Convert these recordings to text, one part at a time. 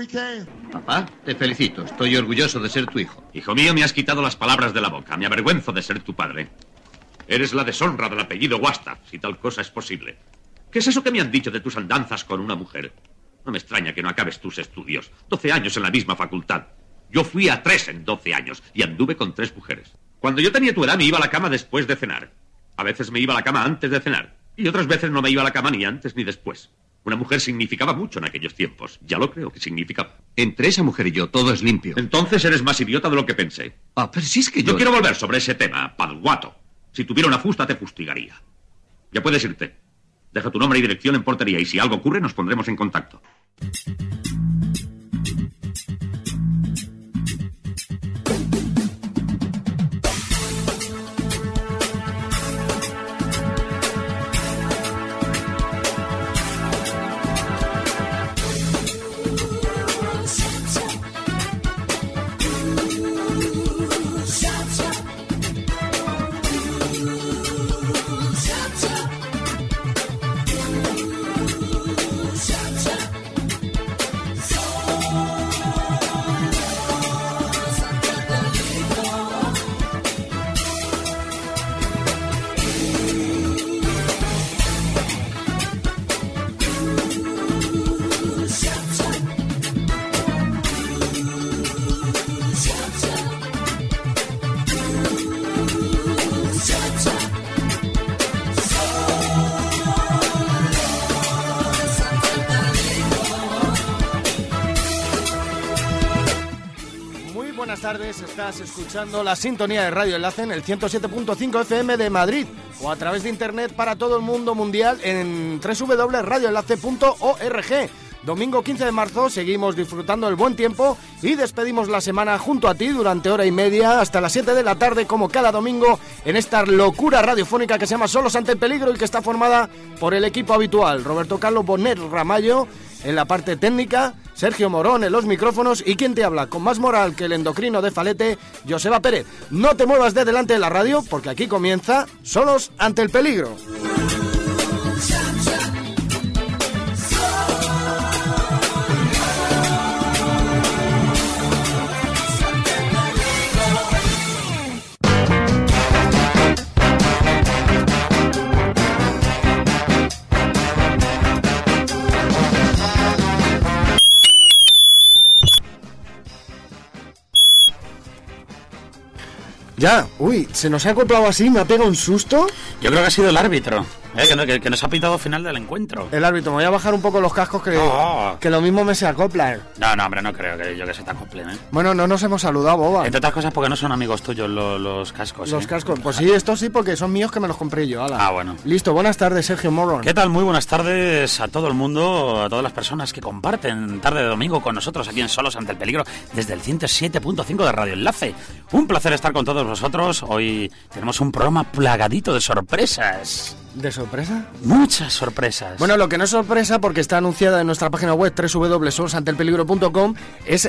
Papá, te felicito. Estoy orgulloso de ser tu hijo. Hijo mío, me has quitado las palabras de la boca. Me avergüenzo de ser tu padre. Eres la deshonra del apellido Wasta, si tal cosa es posible. ¿Qué es eso que me han dicho de tus andanzas con una mujer? No me extraña que no acabes tus estudios. 12 años en la misma facultad. Yo fui a 3 en 12 años y anduve con 3 mujeres. Cuando yo tenía tu edad me iba a la cama después de cenar. A veces me iba a la cama antes de cenar. Y otras veces no me iba a la cama ni antes ni después. Una mujer significaba mucho en aquellos tiempos. Ya lo creo que significaba. Entre esa mujer y yo todo es limpio. Entonces eres más idiota de lo que pensé. Pero si es que yo... No quiero volver sobre ese tema, Padguato. Si tuviera una fusta te fustigaría. Ya puedes irte. Deja tu nombre y dirección en portería y si algo ocurre nos pondremos en contacto. Estás escuchando la sintonía de Radio Enlace en el 107.5 FM de Madrid o a través de internet para todo el mundo mundial en www.radioenlace.org. Domingo 15 de marzo seguimos disfrutando del buen tiempo y despedimos la semana junto a ti durante hora y media hasta las 7 de la tarde como cada domingo en esta locura radiofónica que se llama Solos ante el Peligro y que está formada por el equipo habitual: Roberto Carlos Bonet Ramallo en la parte técnica, Sergio Morón en los micrófonos y quien te habla con más moral que el endocrino de Falete, Joseba Pérez. No te muevas de delante de la radio porque aquí comienza Solos ante el Peligro. Ya, uy, se nos ha acoplado así, me ha pegado un susto. Yo creo que ha sido el árbitro, que nos ha pitado final del encuentro. El árbitro, me voy a bajar un poco los cascos que lo mismo me se acoplan. No, hombre, no creo que se te acoplen, ¿eh? Bueno, no nos hemos saludado, boba. Entre otras cosas porque no son amigos tuyos los cascos, Los cascos, pues sí, estos sí, porque son míos que me los compré yo, ala. Ah, bueno. Listo, buenas tardes, Sergio Morón. ¿Qué tal? Muy buenas tardes a todo el mundo, a todas las personas que comparten tarde de domingo con nosotros aquí en Solos ante el Peligro desde el 107.5 de Radio Enlace. Un placer estar con todos vosotros. Hoy tenemos un programa plagadito de sorpresas. ¿De sorpresa? Muchas sorpresas. Bueno, lo que no es sorpresa, porque está anunciada en nuestra página web www.solosantelpeligro.com, es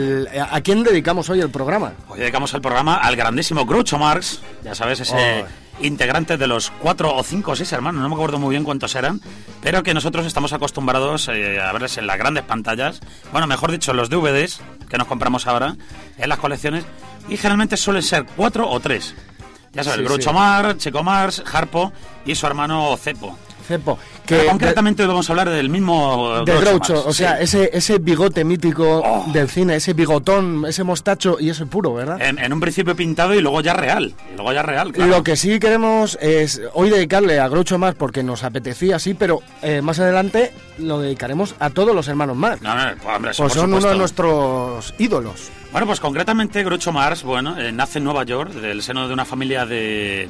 a quién dedicamos hoy el programa. Hoy dedicamos el programa al grandísimo Groucho Marx, ya sabes, ese integrante de los 4 o 5 o 6 hermanos, no me acuerdo muy bien cuántos eran, pero que nosotros estamos acostumbrados a verles en las grandes pantallas, bueno, mejor dicho, los DVDs que nos compramos ahora en las colecciones, y generalmente suelen ser 4 o 3. Ya sabes, sí, Groucho Marx, Chico Marx, Harpo y su hermano Cepo. Que concretamente hoy vamos a hablar del mismo de Groucho, o sea, sí. ese bigote mítico del cine, ese bigotón, ese mostacho y ese puro, ¿verdad? En un principio pintado y luego ya real, claro. Lo que sí queremos es hoy dedicarle a Groucho Marx porque nos apetecía, sí, pero más adelante lo dedicaremos a todos los hermanos Marx. No, hombre, pues son uno de nuestros ídolos. Bueno, pues concretamente Groucho Marx, nace en Nueva York, del seno de una familia de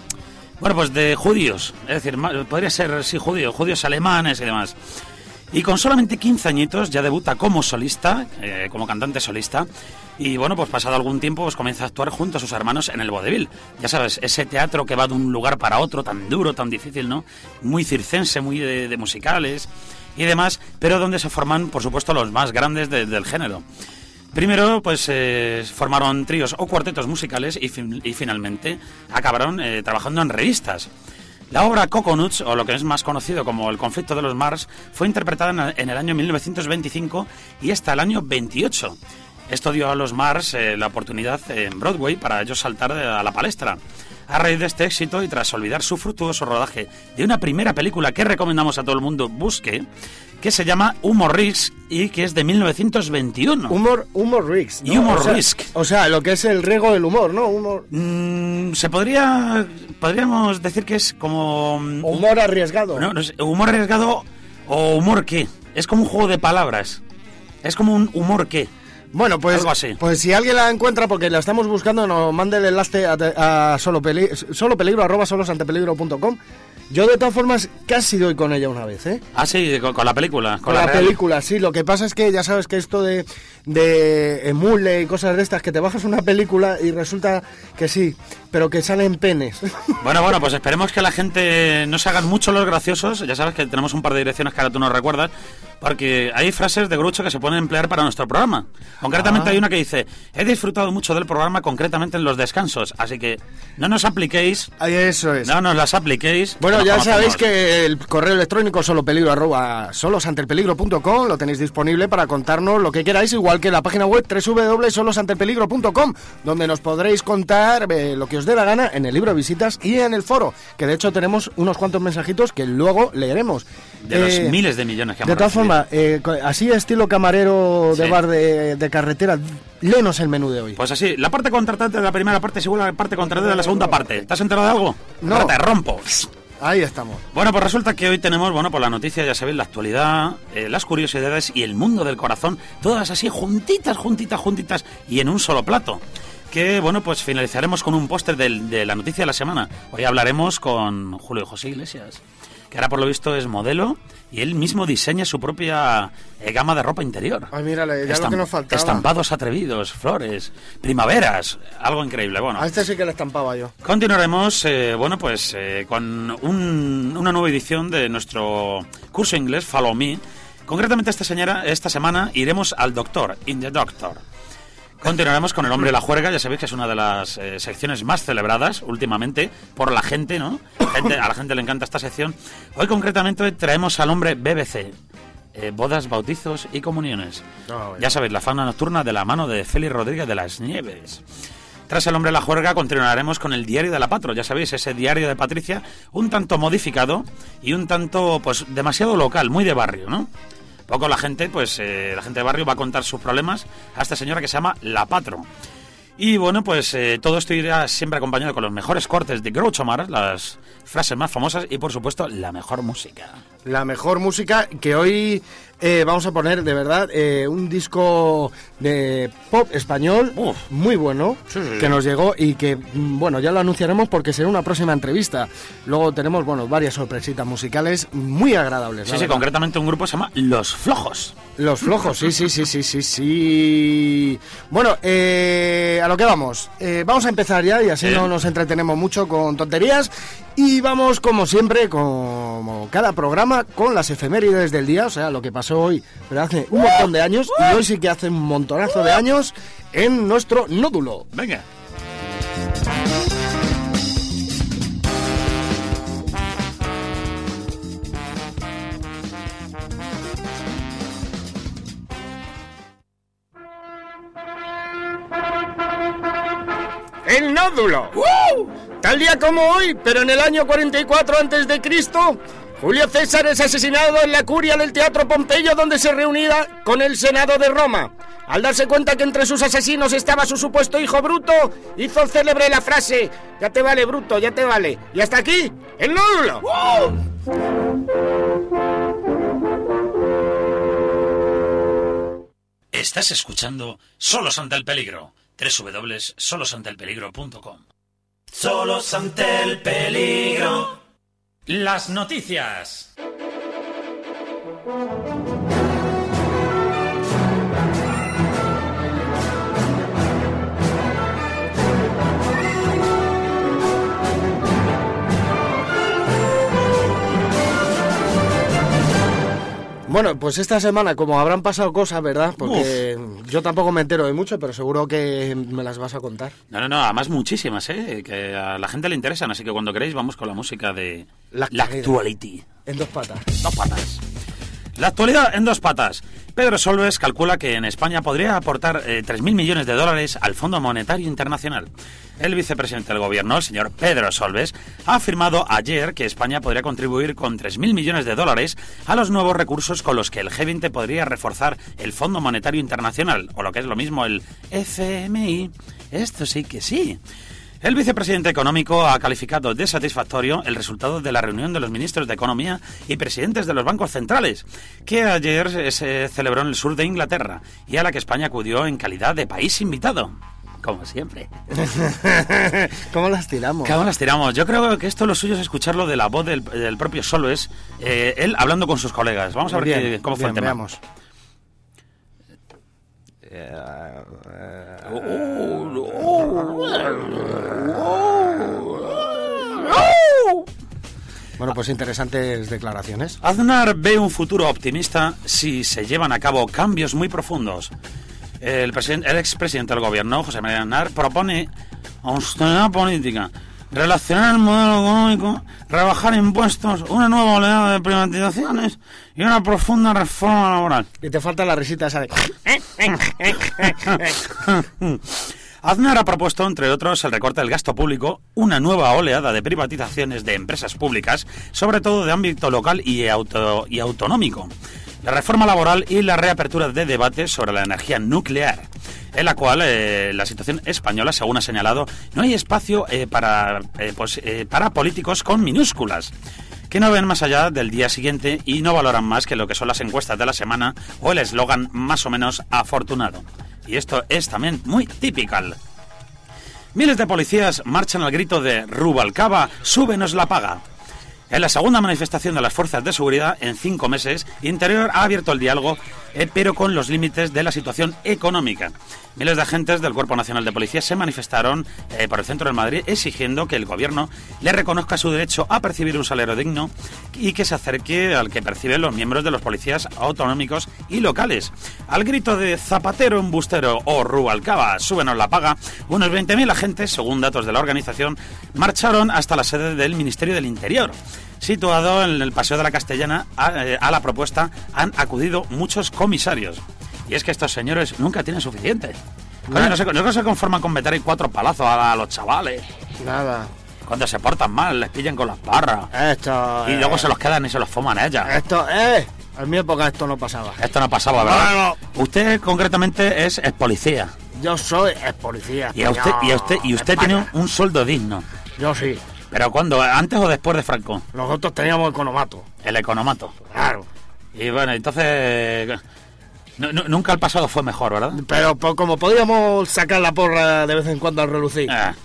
judíos, es decir, podría ser, sí, judíos alemanes y demás. Y con solamente 15 añitos ya debuta como solista, como cantante solista, y bueno, pues pasado algún tiempo pues comienza a actuar junto a sus hermanos en el vodevil. Ya sabes, ese teatro que va de un lugar para otro, tan duro, tan difícil, ¿no? Muy circense, muy de musicales y demás, pero donde se forman, por supuesto, los más grandes del género. Primero, pues formaron tríos o cuartetos musicales y finalmente acabaron trabajando en revistas. La obra Coconuts, o lo que es más conocido como El conflicto de los Mars, fue interpretada en el año 1925 y hasta el año 28. Esto dio a los Mars la oportunidad en Broadway para ellos saltar a la palestra. A raíz de este éxito y tras olvidar su fructuoso rodaje de una primera película que recomendamos a todo el mundo busque, que se llama Humor Risk y que es de 1921. Humor Risk, ¿no? Humor Risk. O sea, lo que es el riesgo del humor, ¿no? Podríamos decir que es como... Humor arriesgado. No sé, humor arriesgado o humor qué. Es como un juego de palabras. Es como un humor qué. Bueno, pues, algo así. Pues si alguien la encuentra, porque la estamos buscando, nos mande el enlace a solopeligro@solosantepeligro.com. Yo de todas formas casi doy con ella una vez, ¿eh? Ah, sí, con la película. Con la película, sí. Lo que pasa es que ya sabes que esto de emule y cosas de estas, que te bajas una película y resulta que sí, pero que salen penes. Bueno, pues esperemos que la gente no se hagan mucho los graciosos. Ya sabes que tenemos un par de direcciones que ahora tú nos recuerdas, porque hay frases de Groucho que se pueden emplear para nuestro programa. Concretamente hay una que dice: he disfrutado mucho del programa, concretamente en los descansos, así que no nos apliquéis. Eso es. No nos las apliquéis. Bueno, ya sabéis que el correo electrónico solopeligro@solosantepeligro.com lo tenéis disponible para contarnos lo que queráis, igual que la página web www.solosantepeligro.com, donde nos podréis contar lo que os dé la gana en el libro de visitas y en el foro, que de hecho tenemos unos cuantos mensajitos que luego leeremos. De los miles de millones que hemos De todas formas, así estilo camarero de Sí. bar de carretera, léenos el menú de hoy. Pues así, la parte contratante de la primera parte es igual a la parte contratante de la segunda parte. ¿Te has enterado de algo? No. Ahora te rompo. Ahí estamos. Bueno, pues resulta que hoy tenemos, por la noticia, ya sabéis, la actualidad, las curiosidades y el mundo del corazón, todas así juntitas y en un solo plato. Que, pues finalizaremos con un póster de la noticia de la semana. Hoy hablaremos con Julio José Iglesias, que ahora por lo visto es modelo y él mismo diseña su propia gama de ropa interior. Ay, mírale, ya lo que nos faltaba. Estampados atrevidos, flores, primaveras, algo increíble. Bueno, A este sí que le estampaba yo. continuaremos, con una nueva edición de nuestro curso inglés, Follow Me. Concretamente esta semana iremos al Doctor, In the Doctor. Continuaremos con El hombre de la juerga, ya sabéis que es una de las secciones más celebradas últimamente por la gente, ¿no? A la gente le encanta esta sección. Hoy concretamente traemos al hombre BBC, bodas, bautizos y comuniones. Ya sabéis, la fauna nocturna de la mano de Félix Rodríguez de las Nieves. Tras El hombre de la juerga continuaremos con el diario de la Patro, ya sabéis, ese diario de Patricia, un tanto modificado y un tanto, demasiado local, muy de barrio, ¿no? Poco la gente de barrio va a contar sus problemas a esta señora que se llama La Patro. Y todo esto irá siempre acompañado con los mejores cortes de Groucho Marx, las frases más famosas y por supuesto la mejor música. La mejor música que hoy vamos a poner, de verdad, un disco de pop español muy bueno, Sí. que nos llegó y que, ya lo anunciaremos porque será una próxima entrevista. Luego tenemos, varias sorpresitas musicales muy agradables. Sí, concretamente un grupo se llama Los Flojos. Los Flojos, sí. Bueno, a lo que vamos. Vamos a empezar ya y así no nos entretenemos mucho con tonterías. Y vamos, como siempre, como cada programa, con las efemérides del día, o sea, lo que pasó hoy, pero hace un montón de años, y hoy sí que hace un montonazo de años, en nuestro nódulo. Venga. ¡El nódulo! Tal día como hoy, pero en el año 44 a.C., Julio César es asesinado en la curia del Teatro Pompeyo, donde se reunía con el Senado de Roma. Al darse cuenta que entre sus asesinos estaba su supuesto hijo Bruto, hizo célebre la frase: «Ya te vale, Bruto, ya te vale». Y hasta aquí, el nódulo. Estás escuchando Solos ante el peligro. www.solosanteelpeligro.com. Solos ante el peligro. Las noticias. Bueno, pues esta semana, como habrán pasado cosas, ¿verdad? Porque yo tampoco me entero de mucho, pero seguro que me las vas a contar. No, además muchísimas, que a la gente le interesan, así que cuando queréis vamos con la música de la actuality. En dos patas. Dos patas. La actualidad en dos patas. Pedro Solbes calcula que en España podría aportar 3.000 millones de dólares al Fondo Monetario Internacional. El vicepresidente del gobierno, el señor Pedro Solbes, ha afirmado ayer que España podría contribuir con 3.000 millones de dólares a los nuevos recursos con los que el G20 podría reforzar el Fondo Monetario Internacional, o lo que es lo mismo, el FMI. Esto sí que sí. El vicepresidente económico ha calificado de satisfactorio el resultado de la reunión de los ministros de Economía y presidentes de los bancos centrales, que ayer se celebró en el sur de Inglaterra y a la que España acudió en calidad de país invitado. Como siempre. ¿Cómo las tiramos? ¿Cómo las tiramos? Yo creo que esto lo suyo es escucharlo de la voz del propio Solbes, él hablando con sus colegas. Vamos a ver cómo fue el tema. Veamos. Bueno, pues interesantes declaraciones. Aznar ve un futuro optimista si se llevan a cabo cambios muy profundos. El expresidente del gobierno, José María Aznar, propone austeridad política, relacionar el modelo económico, rebajar impuestos, una nueva oleada de privatizaciones y una profunda reforma laboral. Y te falta la risita esa de... Aznar ha propuesto, entre otros, el recorte del gasto público, una nueva oleada de privatizaciones de empresas públicas, sobre todo de ámbito local y autonómico, la reforma laboral y la reapertura de debates sobre la energía nuclear, en la cual la situación española, según ha señalado, no hay espacio para políticos con minúsculas, que no ven más allá del día siguiente y no valoran más que lo que son las encuestas de la semana o el eslogan más o menos afortunado. Y esto es también muy typical. Miles de policías marchan al grito de Rubalcaba, súbenos la paga. En la segunda manifestación de las fuerzas de seguridad en 5 meses, Interior ha abierto el diálogo, pero con los límites de la situación económica. Miles de agentes del Cuerpo Nacional de Policía se manifestaron por el centro de Madrid exigiendo que el gobierno le reconozca su derecho a percibir un salario digno y que se acerque al que perciben los miembros de los policías autonómicos y locales. Al grito de Zapatero, embustero o Rubalcaba, súbenos la paga, unos 20.000 agentes, según datos de la organización, marcharon hasta la sede del Ministerio del Interior. Situado en el Paseo de la Castellana, a la propuesta han acudido muchos comisarios. Y es que estos señores nunca tienen suficiente. Coño, no se conforman con meter ahí 4 palazos a los chavales. Nada. Cuando se portan mal, les pillan con las barras. Y luego se los quedan y se los fuman ellas. En mi época esto no pasaba. Esto no pasaba, ¿verdad? No. Usted concretamente es policía. Yo soy policía. Y usted tiene un sueldo digno. Yo sí. ¿Pero cuándo? ¿Antes o después de Franco? Nosotros teníamos economato. El economato. Claro. Y bueno, entonces... nunca el pasado fue mejor, ¿verdad? Pero como podíamos sacar la porra de vez en cuando al relucir.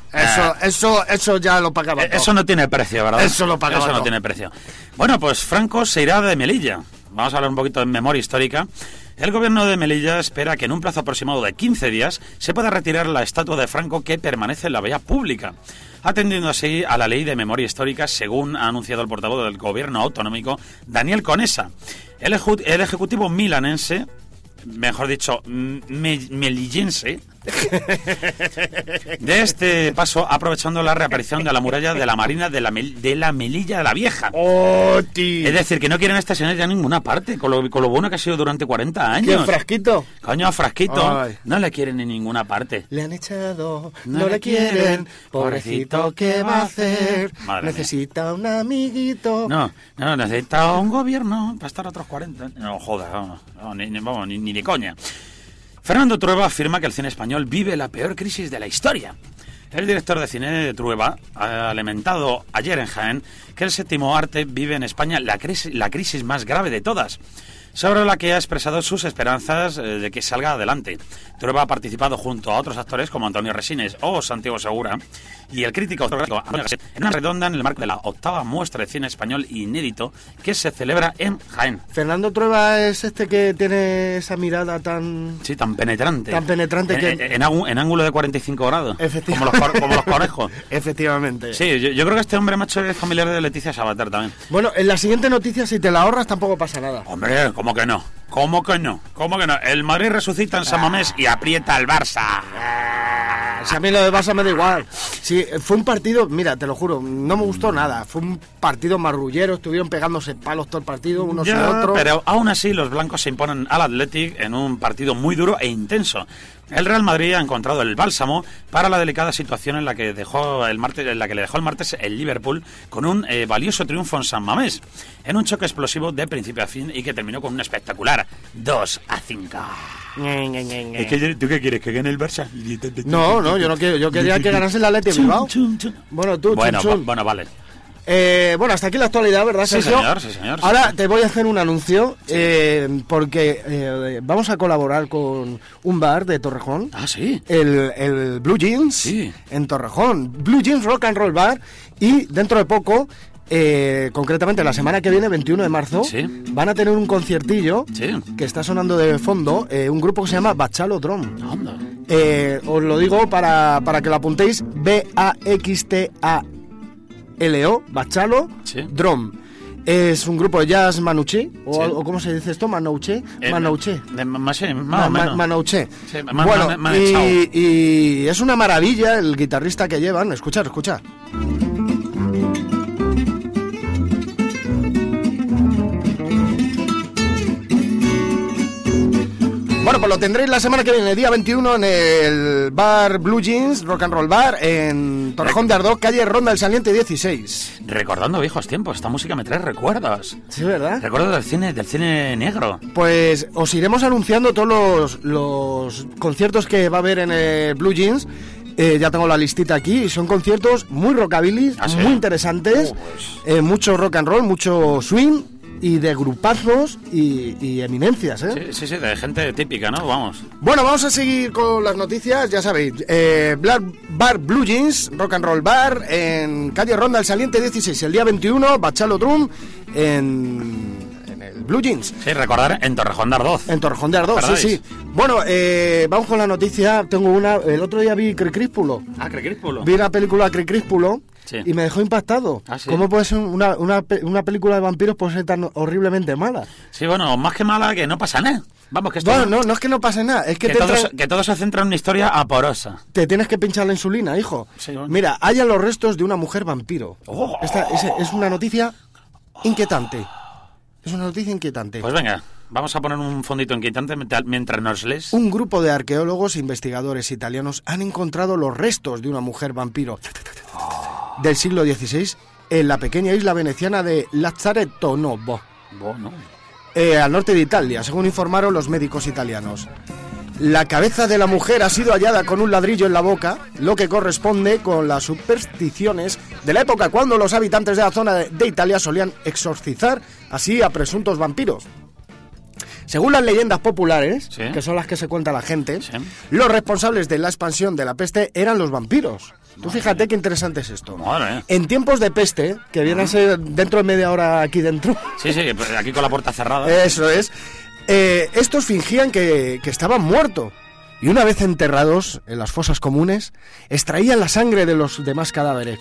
Eso ya lo pagaba todo. Eso no tiene precio, ¿verdad? Eso lo pagaba Eso no todo. tiene precio. Bueno, pues Franco se irá de Melilla. Vamos a hablar un poquito de memoria histórica. El gobierno de Melilla espera que en un plazo aproximado de 15 días se pueda retirar la estatua de Franco que permanece en la vía pública, atendiendo así a la ley de memoria histórica, según ha anunciado el portavoz del gobierno autonómico, Daniel Conesa. El ejecutivo milanense, mejor dicho, melillense, de este paso aprovechando la reaparición de la muralla de la Marina de la Melilla de la Vieja. ¡Oh, tío! Es decir, que no quieren esta señora ya en ninguna parte, con lo bueno que ha sido durante 40 años. ¿Quién, Frasquito? Coño, Frasquito. Ay. No le quieren en ninguna parte. Le han echado, no le quieren. Pobrecito, ¿qué va a hacer? Madre Necesita un amiguito. No, necesita un gobierno para estar otros 40. No, joda, ni de coña. Fernando Trueba afirma que el cine español vive la peor crisis de la historia. El director de cine de Trueba ha lamentado ayer en Jaén que el séptimo arte vive en España la crisis más grave de todas, sobre la que ha expresado sus esperanzas de que salga adelante. Trueba ha participado junto a otros actores como Antonio Resines o Santiago Segura y el crítico en una redonda en el marco de la 8ª muestra de cine español inédito que se celebra en Jaén. Fernando Trueba es este que tiene esa mirada tan... Sí, tan penetrante. Tan penetrante que... En ángulo de 45 grados. Efectivamente. Como los conejos. Efectivamente. Sí, yo creo que este hombre macho es familiar de Leticia Sabater también. Bueno, en la siguiente noticia, si te la ahorras, tampoco pasa nada. Hombre, ¿cómo ¿Cómo que no? ¿Cómo que no? ¿Cómo que no? El Madrid resucita en San Mamés y aprieta al Barça. Si a mí lo de Barça me da igual. Sí, fue un partido, mira, te lo juro, no me gustó nada. Fue un partido marrullero, estuvieron pegándose palos todo el partido, unos y otros. Pero aún así los blancos se imponen al Athletic en un partido muy duro e intenso. El Real Madrid ha encontrado el bálsamo para la delicada situación en la que le dejó el martes el Liverpool con un valioso triunfo en San Mamés, en un choque explosivo de principio a fin y que terminó con un espectacular 2-5. Es que, ¿tú qué quieres? ¿Que gane el Barça? No, yo no quiero. Yo quería que ganase el Athletic de Bilbao. Bueno, tú, Bueno, vale. Bueno, hasta aquí la actualidad, ¿verdad, Sergio? Sí, señor. Ahora te voy a hacer un anuncio, porque vamos a colaborar con un bar de Torrejón. Ah, sí. El Blue Jeans, sí, en Torrejón. Blue Jeans Rock and Roll Bar. Y dentro de poco, concretamente la semana que viene, 21 de marzo, sí, van a tener un conciertillo, sí, que está sonando de fondo, un grupo que se llama Bachalo Drum. Anda. Os lo digo para que lo apuntéis, BAXTALO, Bachalo, sí, Drum. Es un grupo de jazz manouché, o ¿cómo se dice esto? Manouché. Manouché. Manouché. Sí, bueno, y es una maravilla el guitarrista que llevan. Escucha. Bueno, pues lo tendréis la semana que viene, día 21, en el bar Blue Jeans, Rock and Roll Bar, en Torrejón de Ardoz, calle Ronda del Saliente 16. Recordando viejos tiempos, esta música me trae recuerdos. Sí, ¿verdad? Recuerdos del cine negro. Pues os iremos anunciando todos los conciertos que va a haber en el Blue Jeans. Ya tengo la listita aquí, y son conciertos muy rockabilly, ¿sí? Muy interesantes, mucho rock and roll, mucho swing, y de grupazos y eminencias, ¿eh? Sí, de gente típica, ¿no? Vamos. Bueno, vamos a seguir con las noticias, ya sabéis. Bar Blue Jeans, Rock and Roll Bar, en calle Ronda del Saliente 16, el día 21, Bachalo Drum, en el Blue Jeans. Sí, recordar, en Torrejón de Ardoz. En Torrejón de Ardoz, sí. Bueno, vamos con la noticia. Tengo una. El otro día vi Cricríspulo. Ah, Cricríspulo. Vi la película Cricríspulo. Sí. Y me dejó impactado. ¿Ah, sí? ¿Cómo puede ser una película de vampiros puede ser tan horriblemente mala? Sí, bueno, más que mala, que no pasa nada. Vamos, que esto... Bueno, no es que no pase nada, es que todo se centra en una historia aporosa. Te tienes que pinchar la insulina, hijo. Sí, bueno. Mira, hallan los restos de una mujer vampiro. Oh. Esta es una noticia inquietante. Es una noticia inquietante. Pues venga, vamos a poner un fondito inquietante mientras nos lees. Un grupo de arqueólogos e investigadores italianos han encontrado los restos de una mujer vampiro del siglo XVI en la pequeña isla veneciana de Lazzaretto Novo, al norte de Italia, según informaron los médicos italianos. La cabeza de la mujer ha sido hallada con un ladrillo en la boca, lo que corresponde con las supersticiones de la época cuando los habitantes de la zona de Italia solían exorcizar así a presuntos vampiros. Según las leyendas populares, ¿sí?, que son las que se cuenta la gente, ¿sí?, los responsables de la expansión de la peste eran los vampiros. Tú fíjate qué interesante es esto. Madre. En tiempos de peste, que viene a ser dentro de media hora aquí dentro. Sí, aquí con la puerta cerrada. Eso es. Estos fingían que estaban muertos. Y una vez enterrados en las fosas comunes, extraían la sangre de los demás cadáveres.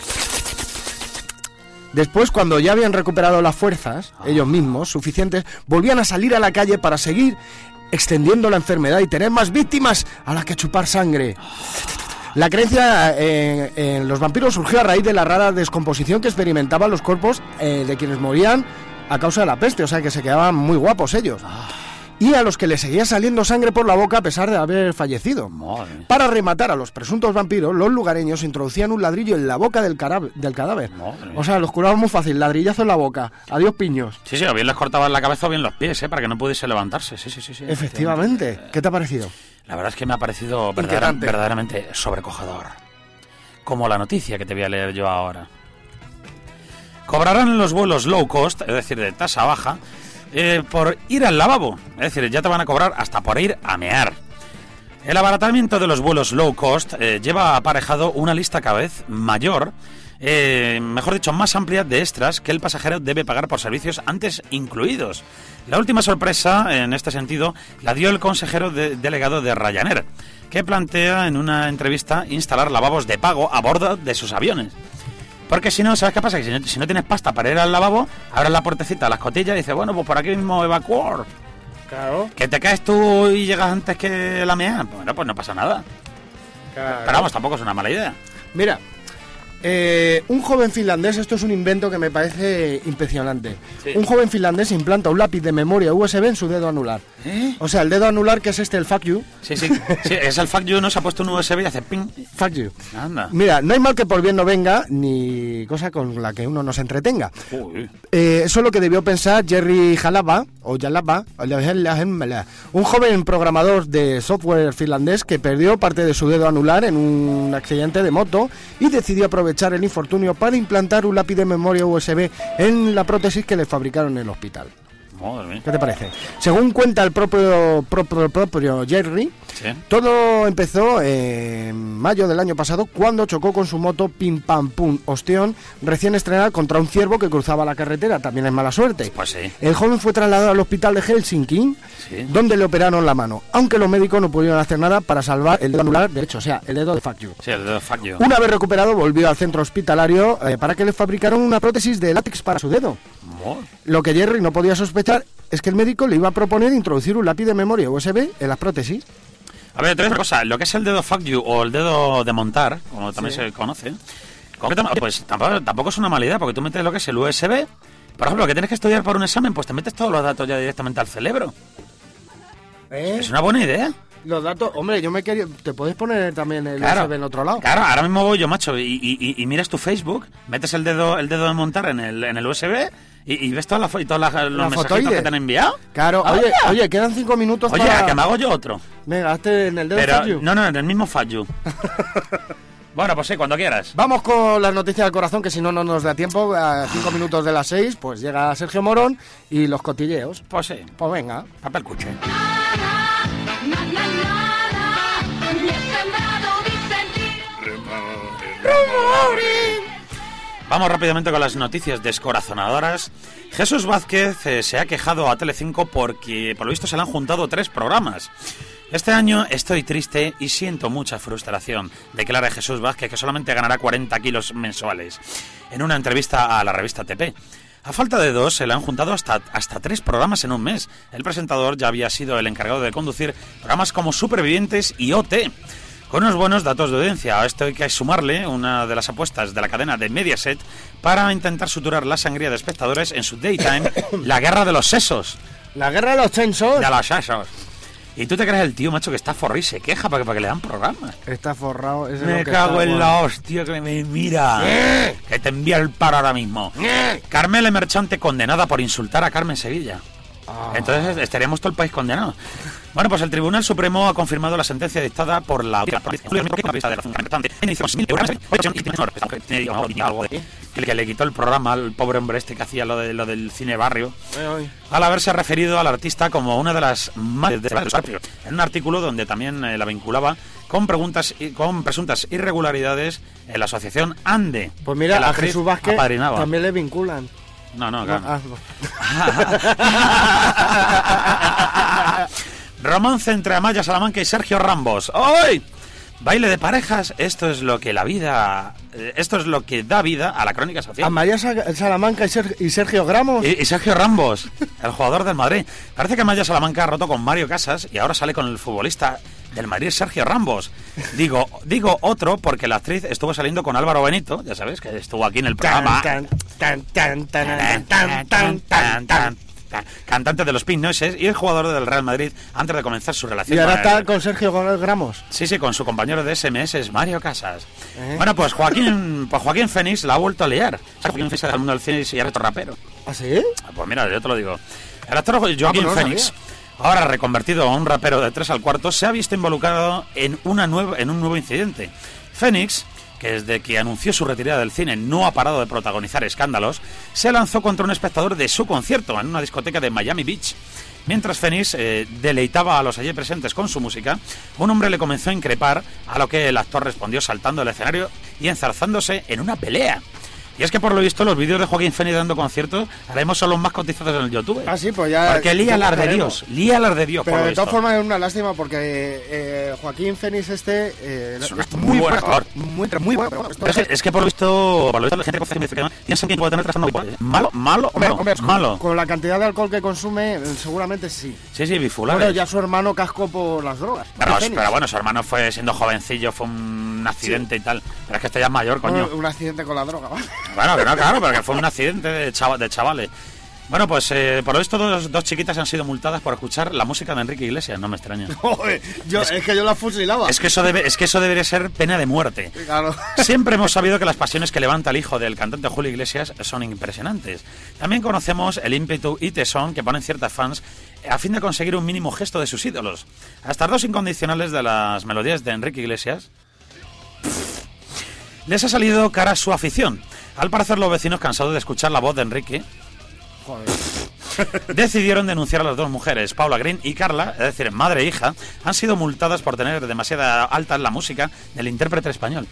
Después, cuando ya habían recuperado las fuerzas, ellos mismos, suficientes, volvían a salir a la calle para seguir extendiendo la enfermedad y tener más víctimas a las que chupar sangre. La creencia en los vampiros surgió a raíz de la rara descomposición que experimentaban los cuerpos de quienes morían a causa de la peste, o sea que se quedaban muy guapos ellos. Y a los que les seguía saliendo sangre por la boca a pesar de haber fallecido. Madre. Para rematar a los presuntos vampiros, los lugareños introducían un ladrillo en la boca del cadáver. Madre. O sea, los curaban muy fácil, ladrillazo en la boca. Adiós, piños. Sí, o bien les cortaban la cabeza o bien los pies, para que no pudiese levantarse. Sí. Efectivamente. ¿Qué te ha parecido? La verdad es que me ha parecido verdaderamente sobrecogedor. Como la noticia que te voy a leer yo ahora. Cobrarán en los vuelos low cost, es decir, de tasa baja, por ir al lavabo. Es decir, ya te van a cobrar hasta por ir a mear. El abaratamiento de los vuelos low cost lleva aparejado una lista cada vez mayor, mejor dicho, más amplia de extras que el pasajero debe pagar por servicios antes incluidos. La última sorpresa en este sentido la dio el consejero delegado de Ryanair, que plantea en una entrevista instalar lavabos de pago a bordo de sus aviones. Porque si no, ¿sabes qué pasa? Que si no tienes pasta para ir al lavabo, abres la puertecita a la escotilla y dices, bueno, pues por aquí mismo evacuar. Claro. ¿Que te caes tú y llegas antes que la mea? Bueno, pues no pasa nada. Claro. Pero vamos, tampoco es una mala idea. Mira, un joven finlandés, esto es un invento que me parece impresionante. Sí. Un joven finlandés implanta un lápiz de memoria USB en su dedo anular. O sea, el dedo anular, que es el fuck you. Sí, es el fuck you, ¿no? Se ha puesto un USB y hace ping. Fuck you. Anda. Mira, no hay mal que por bien no venga, ni cosa con la que uno no se entretenga. Uy. Eso es lo que debió pensar Jerry Jalaba, un joven programador de software finlandés que perdió parte de su dedo anular en un accidente de moto y decidió aprovechar el infortunio para implantar un lápiz de memoria USB en la prótesis que le fabricaron en el hospital. Madre mía. ¿Qué te parece? Según cuenta el propio Jerry, Sí. todo empezó en mayo del año pasado cuando chocó con su moto Pim Pam Pum Osteón recién estrenada contra un ciervo que cruzaba la carretera. También es mala suerte. Pues sí. El joven fue trasladado al hospital de Helsinki, Sí. donde le operaron la mano, aunque los médicos no pudieron hacer nada para salvar el dedo anular derecho, o sea, el dedo de fuck you. Sí, el dedo fuck you. Una vez recuperado, volvió al centro hospitalario para que le fabricaran una prótesis de látex para su dedo. Madre. Lo que Jerry no podía sospechar es que el médico le iba a proponer introducir un lápiz de memoria USB en las prótesis. A ver, te digo una cosa, lo que es el dedo fuck you o el dedo de montar, como también se conoce, concretamente, pues tampoco es una mala idea, porque tú metes lo que es el USB, por ejemplo, que tienes que estudiar para un examen, pues te metes todos los datos ya directamente al cerebro. Es una buena idea. Los datos, hombre, yo me quería... ¿Te puedes poner también el Claro, USB en otro lado? Claro, ahora mismo voy yo, macho, y miras tu Facebook, metes el dedo de montar en el USB y ves todas las los mensajitos fotoide. que te han enviado. Claro, Ah, oye, quedan 5 minutos Oye, para... ¿a que me hago yo otro? Venga, hazte en el dedo Pero, fuck you. no, en el mismo fuck you. Bueno, pues sí, cuando quieras. Vamos con las noticias del corazón, que si no, no nos da tiempo. A 5 minutos de las 6, pues llega Sergio Morón y los cotilleos. Pues sí, Pues venga. papel cuche. Vamos rápidamente con las noticias descorazonadoras. Jesús Vázquez se ha quejado a Telecinco porque por lo visto se le han juntado 3 programas. Este año estoy triste y siento mucha frustración, declara Jesús Vázquez, que solamente ganará 40 kilos mensuales, en una entrevista a la revista TP. A falta de 2, se le han juntado hasta 3 programas en un mes. El presentador ya había sido el encargado de conducir programas como Supervivientes y OT, con unos buenos datos de audiencia. A esto hay que sumarle una de las apuestas de la cadena de Mediaset para intentar suturar la sangría de espectadores en su daytime, La Guerra de los Sesos. La guerra de los censos. De los sesos. Y tú te crees el tío, macho, que está forrado y se queja para que le dan programas. Está forrado. Ese es Me lo que cago está, en bueno. la hostia que me mira. Que te envía el paro ahora mismo. Carmela Merchante condenada por insultar a Carmen Sevilla. Entonces estaríamos todo el país condenado. Bueno, pues el Tribunal Supremo ha confirmado la sentencia dictada por la que le quitó el programa al pobre hombre este que hacía lo del cine barrio, al haberse referido al artista como una de las madres de en un artículo donde también la vinculaba con presuntas irregularidades en la asociación ANDE. Pues mira, que la a actriz Jesús Vázquez apadrinaba. también le vinculan. No, claro. No. Romance entre Amaya Salamanca y Sergio Rambos. ¡Ay! Baile de parejas, esto es lo que da vida a la crónica social. Amaya Salamanca y Sergio Gramos. Y Sergio Rambos, el jugador del Madrid. Parece que Amaya Salamanca ha roto con Mario Casas y ahora sale con el futbolista del Madrid, Sergio Rambos. Digo otro porque la actriz estuvo saliendo con Álvaro Benito, ya sabes, que estuvo aquí en el programa. Cantante de los Pink Noises y el jugador del Real Madrid antes de comenzar su relación. Y ahora está con Sergio Gramos. Sí, con su compañero de SMS, Mario Casas. Bueno, pues Joaquín Phoenix la ha vuelto a liar. Joaquín Phoenix del mundo del cine y ahora rapero. ¿Ah, sí? Pues mira, yo te lo digo. El actor Joaquín Phoenix, ahora reconvertido a un rapero de 3 al cuarto, se ha visto involucrado en un nuevo incidente. Phoenix, que desde que anunció su retirada del cine no ha parado de protagonizar escándalos, se lanzó contra un espectador de su concierto en una discoteca de Miami Beach. Mientras Phoenix deleitaba a los allí presentes con su música, un hombre le comenzó a increpar, a lo que el actor respondió saltando del escenario y enzarzándose en una pelea. Y es que por lo visto los vídeos de Joaquín Phoenix dando conciertos ahora mismo son los más cotizados en el YouTube. Ah, sí, pues ya... Porque lía las de Dios. Pero de todas formas es una lástima porque Joaquín Phoenix es muy buen actor. Muy bueno. Es que por lo visto la gente que me dice que piensa que puede tener trastorno bipolar. Malo. Con la cantidad de alcohol que consume, seguramente sí. Sí, bipolar. Bueno, ya su hermano cascó por las drogas. Pero bueno, su hermano fue siendo jovencillo, fue un accidente y tal. Pero es que este ya es mayor, coño. Bueno, un accidente con la droga, ¿vale? Bueno, que no, claro, pero que fue un accidente de chavales. Bueno, pues por lo visto dos chiquitas han sido multadas por escuchar la música de Enrique Iglesias, no me extraña. Es que yo la fusilaba. Es que eso debería ser pena de muerte. Claro. Siempre hemos sabido que las pasiones que levanta el hijo del cantante Julio Iglesias son impresionantes. También conocemos el ímpetu y tesón que ponen ciertas fans a fin de conseguir un mínimo gesto de sus ídolos. Hasta dos incondicionales de las melodías de Enrique Iglesias les ha salido cara a su afición. Al parecer los vecinos, cansados de escuchar la voz de Enrique, decidieron denunciar a las dos mujeres. Paula Green y Carla, es decir, madre e hija, han sido multadas por tener demasiada alta la música del intérprete español.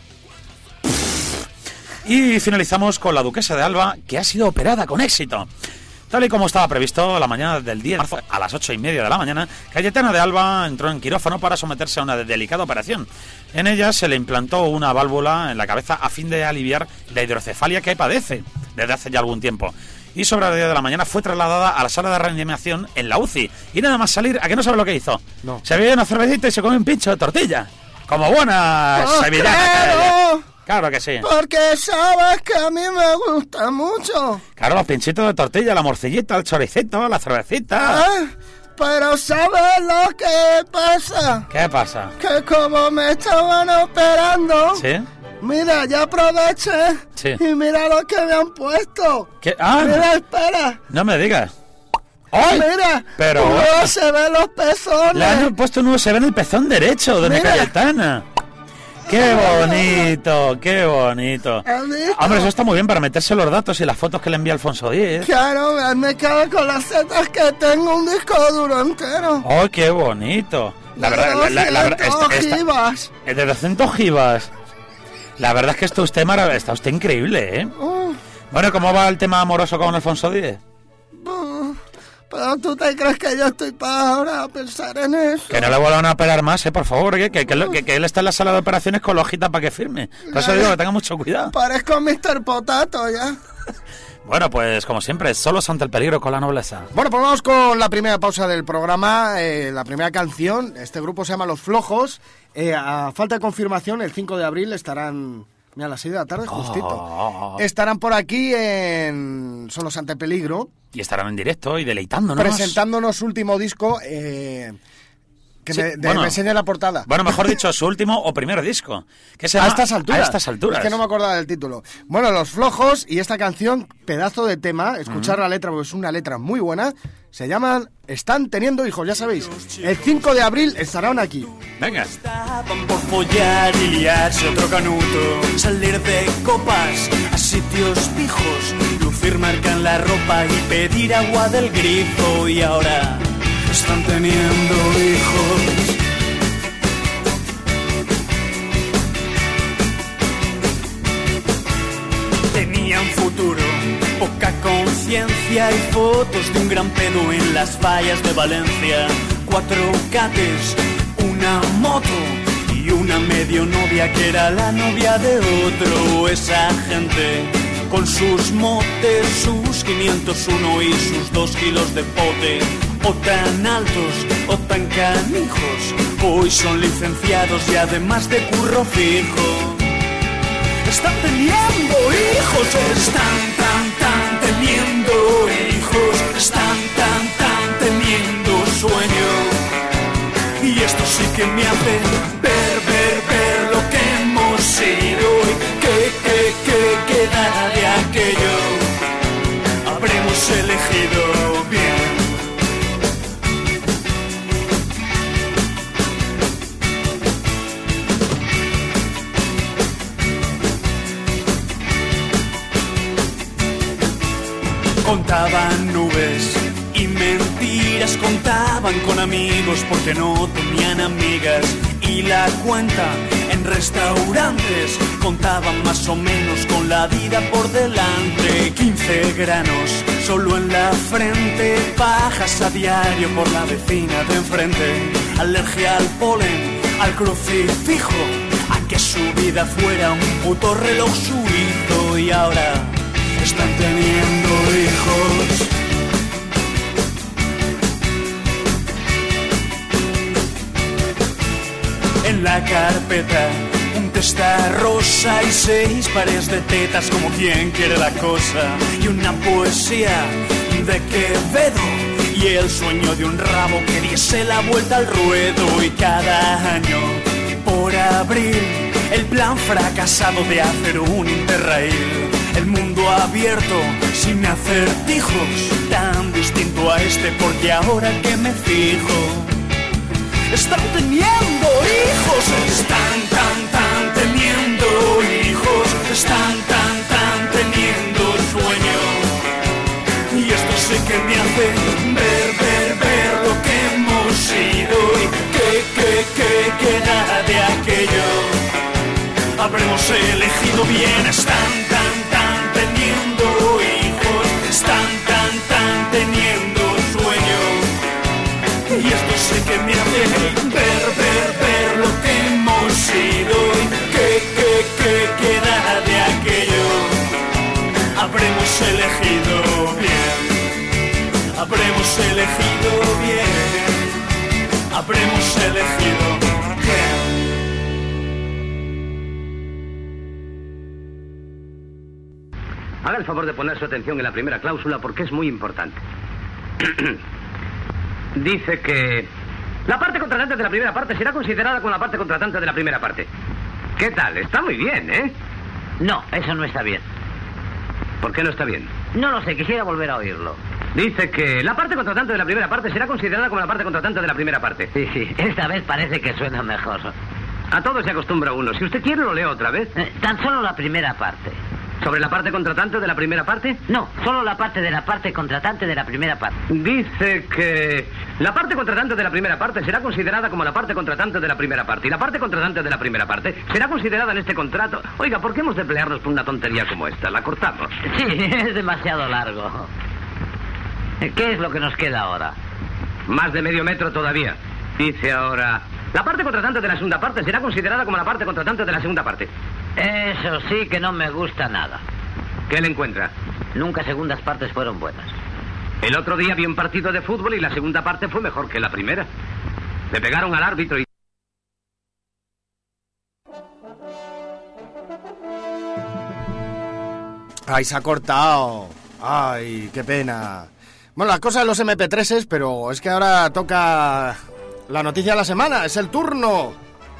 Y finalizamos con la duquesa de Alba, que ha sido operada con éxito. Tal y como estaba previsto, la mañana del 10 de marzo, a las 8:30 de la mañana, Cayetana de Alba entró en quirófano para someterse a una delicada operación. En ella se le implantó una válvula en la cabeza a fin de aliviar la hidrocefalia que padece desde hace ya algún tiempo. Y sobre las 10 de la mañana fue trasladada a la sala de reanimación en la UCI. Y nada más salir, ¿a qué no sabe lo que hizo? No. Se bebió una cervecita y se comió un pincho de tortilla. Como buena sevillana. Claro que sí. Porque sabes que a mí me gusta mucho. Claro, los pinchitos de tortilla, la morcillita, el choricito, la cervecita. Pero ¿sabes lo que pasa? ¿Qué pasa? Que como me estaban operando... ¿Sí? Mira, ya aproveché. Sí. Y mira lo que me han puesto. ¿Qué? Mira, espera. No me digas. ¡Ay! Mira, pero no se ven los pezones. Le han puesto un USB en el pezón derecho, doña Cayetana. ¡Qué bonito! ¡Qué bonito! Hombre, eso está muy bien para meterse los datos y las fotos que le envía Alfonso X. Claro, me cabe con las setas que tengo un disco duro entero. ¡Oh, qué bonito! La verdad, de 200 gibas. La verdad es que está usted increíble, ¿eh? Bueno, ¿cómo va el tema amoroso con Alfonso X? Pero tú te crees que yo estoy para ahora a pensar en eso. Que no le vuelvan a operar más, por favor, que él está en la sala de operaciones con la hojita para que firme. Por eso digo que tenga mucho cuidado. Parezco Mr. Potato ya. Bueno, pues como siempre, solos ante el peligro con la nobleza. Bueno, pues vamos con la primera pausa del programa, la primera canción. Este grupo se llama Los Flojos. A falta de confirmación, el 5 de abril estarán... Mira, a las 6 de la tarde, justito. Estarán por aquí en Solos ante el peligro. Y estarán en directo y deleitándonos. Presentándonos su último disco, me enseñe la portada. Bueno, mejor dicho, su último o primer disco. Que se llama, a estas alturas. Es que no me acordaba del título. Bueno, Los Flojos y esta canción, pedazo de tema, escuchar la letra, porque es una letra muy buena. Se llaman Están teniendo hijos, ya sabéis. El 5 de abril estarán aquí. Venga. Estaban por follar y liarse otro canuto, salir de copas a sitios fijos, lucir marca en la ropa y pedir agua del grifo. Y ahora están teniendo hijos. Tenían futuro, poca conciencia y fotos de un gran pedo en las fallas de Valencia. 4 cates, una moto y una medio novia que era la novia de otro. Esa gente con sus motes, sus 501 y sus 2 kilos de pote, o tan altos o tan canijos, hoy son licenciados y además de curro fijo. Están teniendo hijos, están teniendo hijos, están teniendo sueño. Y esto sí que me hace ver lo que hemos sido y que quedará de aquello. Habremos elegido bien. Contaban nubes y mentiras, contaban con amigos porque no tenían amigas, y la cuenta en en restaurantes, contaban más o menos con la vida por delante. 15 granos solo en la frente, pajas a diario por la vecina de enfrente. Alergia al polen, al crucifijo, a que su vida fuera un puto reloj suizo. Y ahora están teniendo hijos. En la carpeta un testa rosa y 6 pares de tetas como quien quiere la cosa. Y una poesía de Quevedo y el sueño de un rabo que diese la vuelta al ruedo. Y cada año por abril el plan fracasado de hacer un interrail. El mundo abierto sin acertijos, tan distinto a este porque ahora que me fijo están teniendo hijos, están tan teniendo hijos, están tan teniendo sueño. Y esto sí que me hace ver lo que hemos sido y que queda de aquello. Habremos elegido bien, están tan teniendo hijos, están tan teniendo sueño. Y esto sí que me hace ver lo que hemos sido y que queda de aquello. Habremos elegido bien, habremos elegido bien, habremos elegido bien. Haga el favor de poner su atención en la primera cláusula porque es muy importante. Dice que la parte contratante de la primera parte será considerada como la parte contratante de la primera parte. ¿Qué tal? Está muy bien, ¿eh? No, eso no está bien. ¿Por qué no está bien? No lo sé, quisiera volver a oírlo. Dice que la parte contratante de la primera parte será considerada como la parte contratante de la primera parte. Sí, esta vez parece que suena mejor. A todo se acostumbra uno. Si usted quiere, lo leo otra vez. Tan solo la primera parte. ¿Sobre la parte contratante de la primera parte? No, solo la parte de la parte contratante de la primera parte. Dice que la parte contratante de la primera parte será considerada como la parte contratante de la primera parte. Y la parte contratante de la primera parte será considerada en este contrato. Oiga, ¿por qué hemos de pelearnos por una tontería como esta? La cortamos. Sí, es demasiado largo. ¿Qué es lo que nos queda ahora? Más de medio metro todavía. Dice ahora, la parte contratante de la segunda parte será considerada como la parte contratante de la segunda parte. Eso sí que no me gusta nada. ¿Qué le encuentra? Nunca segundas partes fueron buenas. El otro día vi un partido de fútbol y la segunda parte fue mejor que la primera. Le pegaron al árbitro y... ¡Ay, se ha cortado! ¡Ay, qué pena! Bueno, las cosas de los MP3s, pero es que ahora toca la noticia de la semana. ¡Es el turno!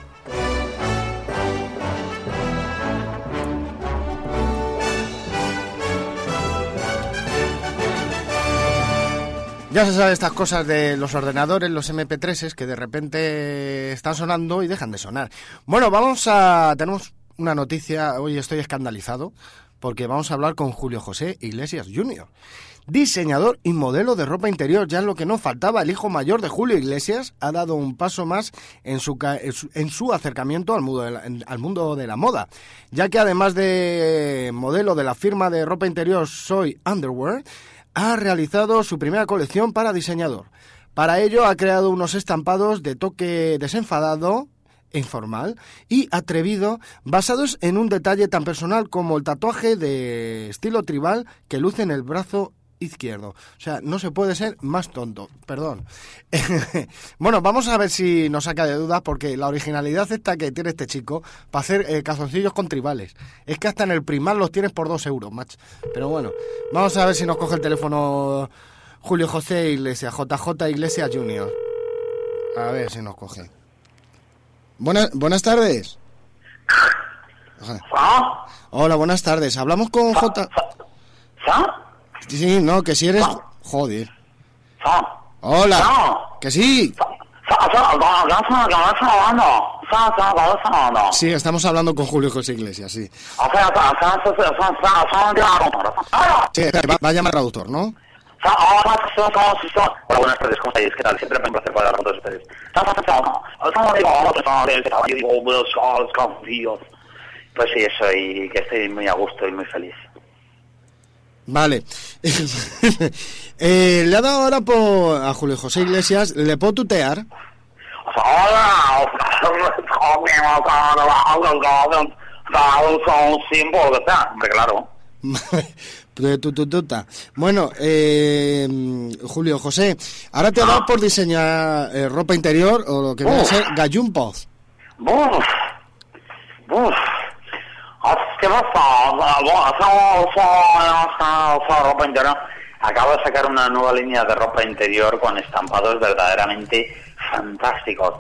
Ya se sabe estas cosas de los ordenadores, los MP3s, que de repente están sonando y dejan de sonar. Bueno, tenemos una noticia, hoy estoy escandalizado, porque vamos a hablar con Julio José Iglesias Jr., diseñador y modelo de ropa interior. Ya es lo que nos faltaba. El hijo mayor de Julio Iglesias ha dado un paso más en su acercamiento al mundo de la moda, ya que además de modelo de la firma de ropa interior Soy Underwear, ha realizado su primera colección para diseñador. Para ello ha creado unos estampados de toque desenfadado, informal y atrevido, basados en un detalle tan personal como el tatuaje de estilo tribal que luce en el brazo izquierdo. O sea, no se puede ser más tonto, perdón. Bueno, vamos a ver si nos saca de dudas, porque la originalidad esta que tiene este chico para hacer calzoncillos con tribales, es que hasta en el Primark los tienes por 2 euros, macho. Pero bueno, vamos a ver si nos coge el teléfono Julio José Iglesias, JJ Iglesias Jr. A ver si nos coge. Buenas tardes. Hola, buenas tardes. Hablamos con J... Sí, no, que si eres... Joder. Hola. Que sí. Sí, estamos hablando con Julio José Iglesias, sí. Sí, va a llamar traductor, ¿no? Hola, buenas tardes, ¿cómo estáis? ¿Qué tal? Siempre me placer poder hablar con todos ustedes. Pues sí, eso, y que estoy muy a gusto y muy feliz. Vale. Le ha dado ahora a Julio José Iglesias, ¿le puedo tutear? Hombre, claro. Bueno, Julio José, ahora te ha dado por diseñar ropa interior o lo que viene a ser gallumpos. ¿Qué pasa? Ropa interior. Acabo de sacar una nueva línea de ropa interior con estampados verdaderamente fantásticos.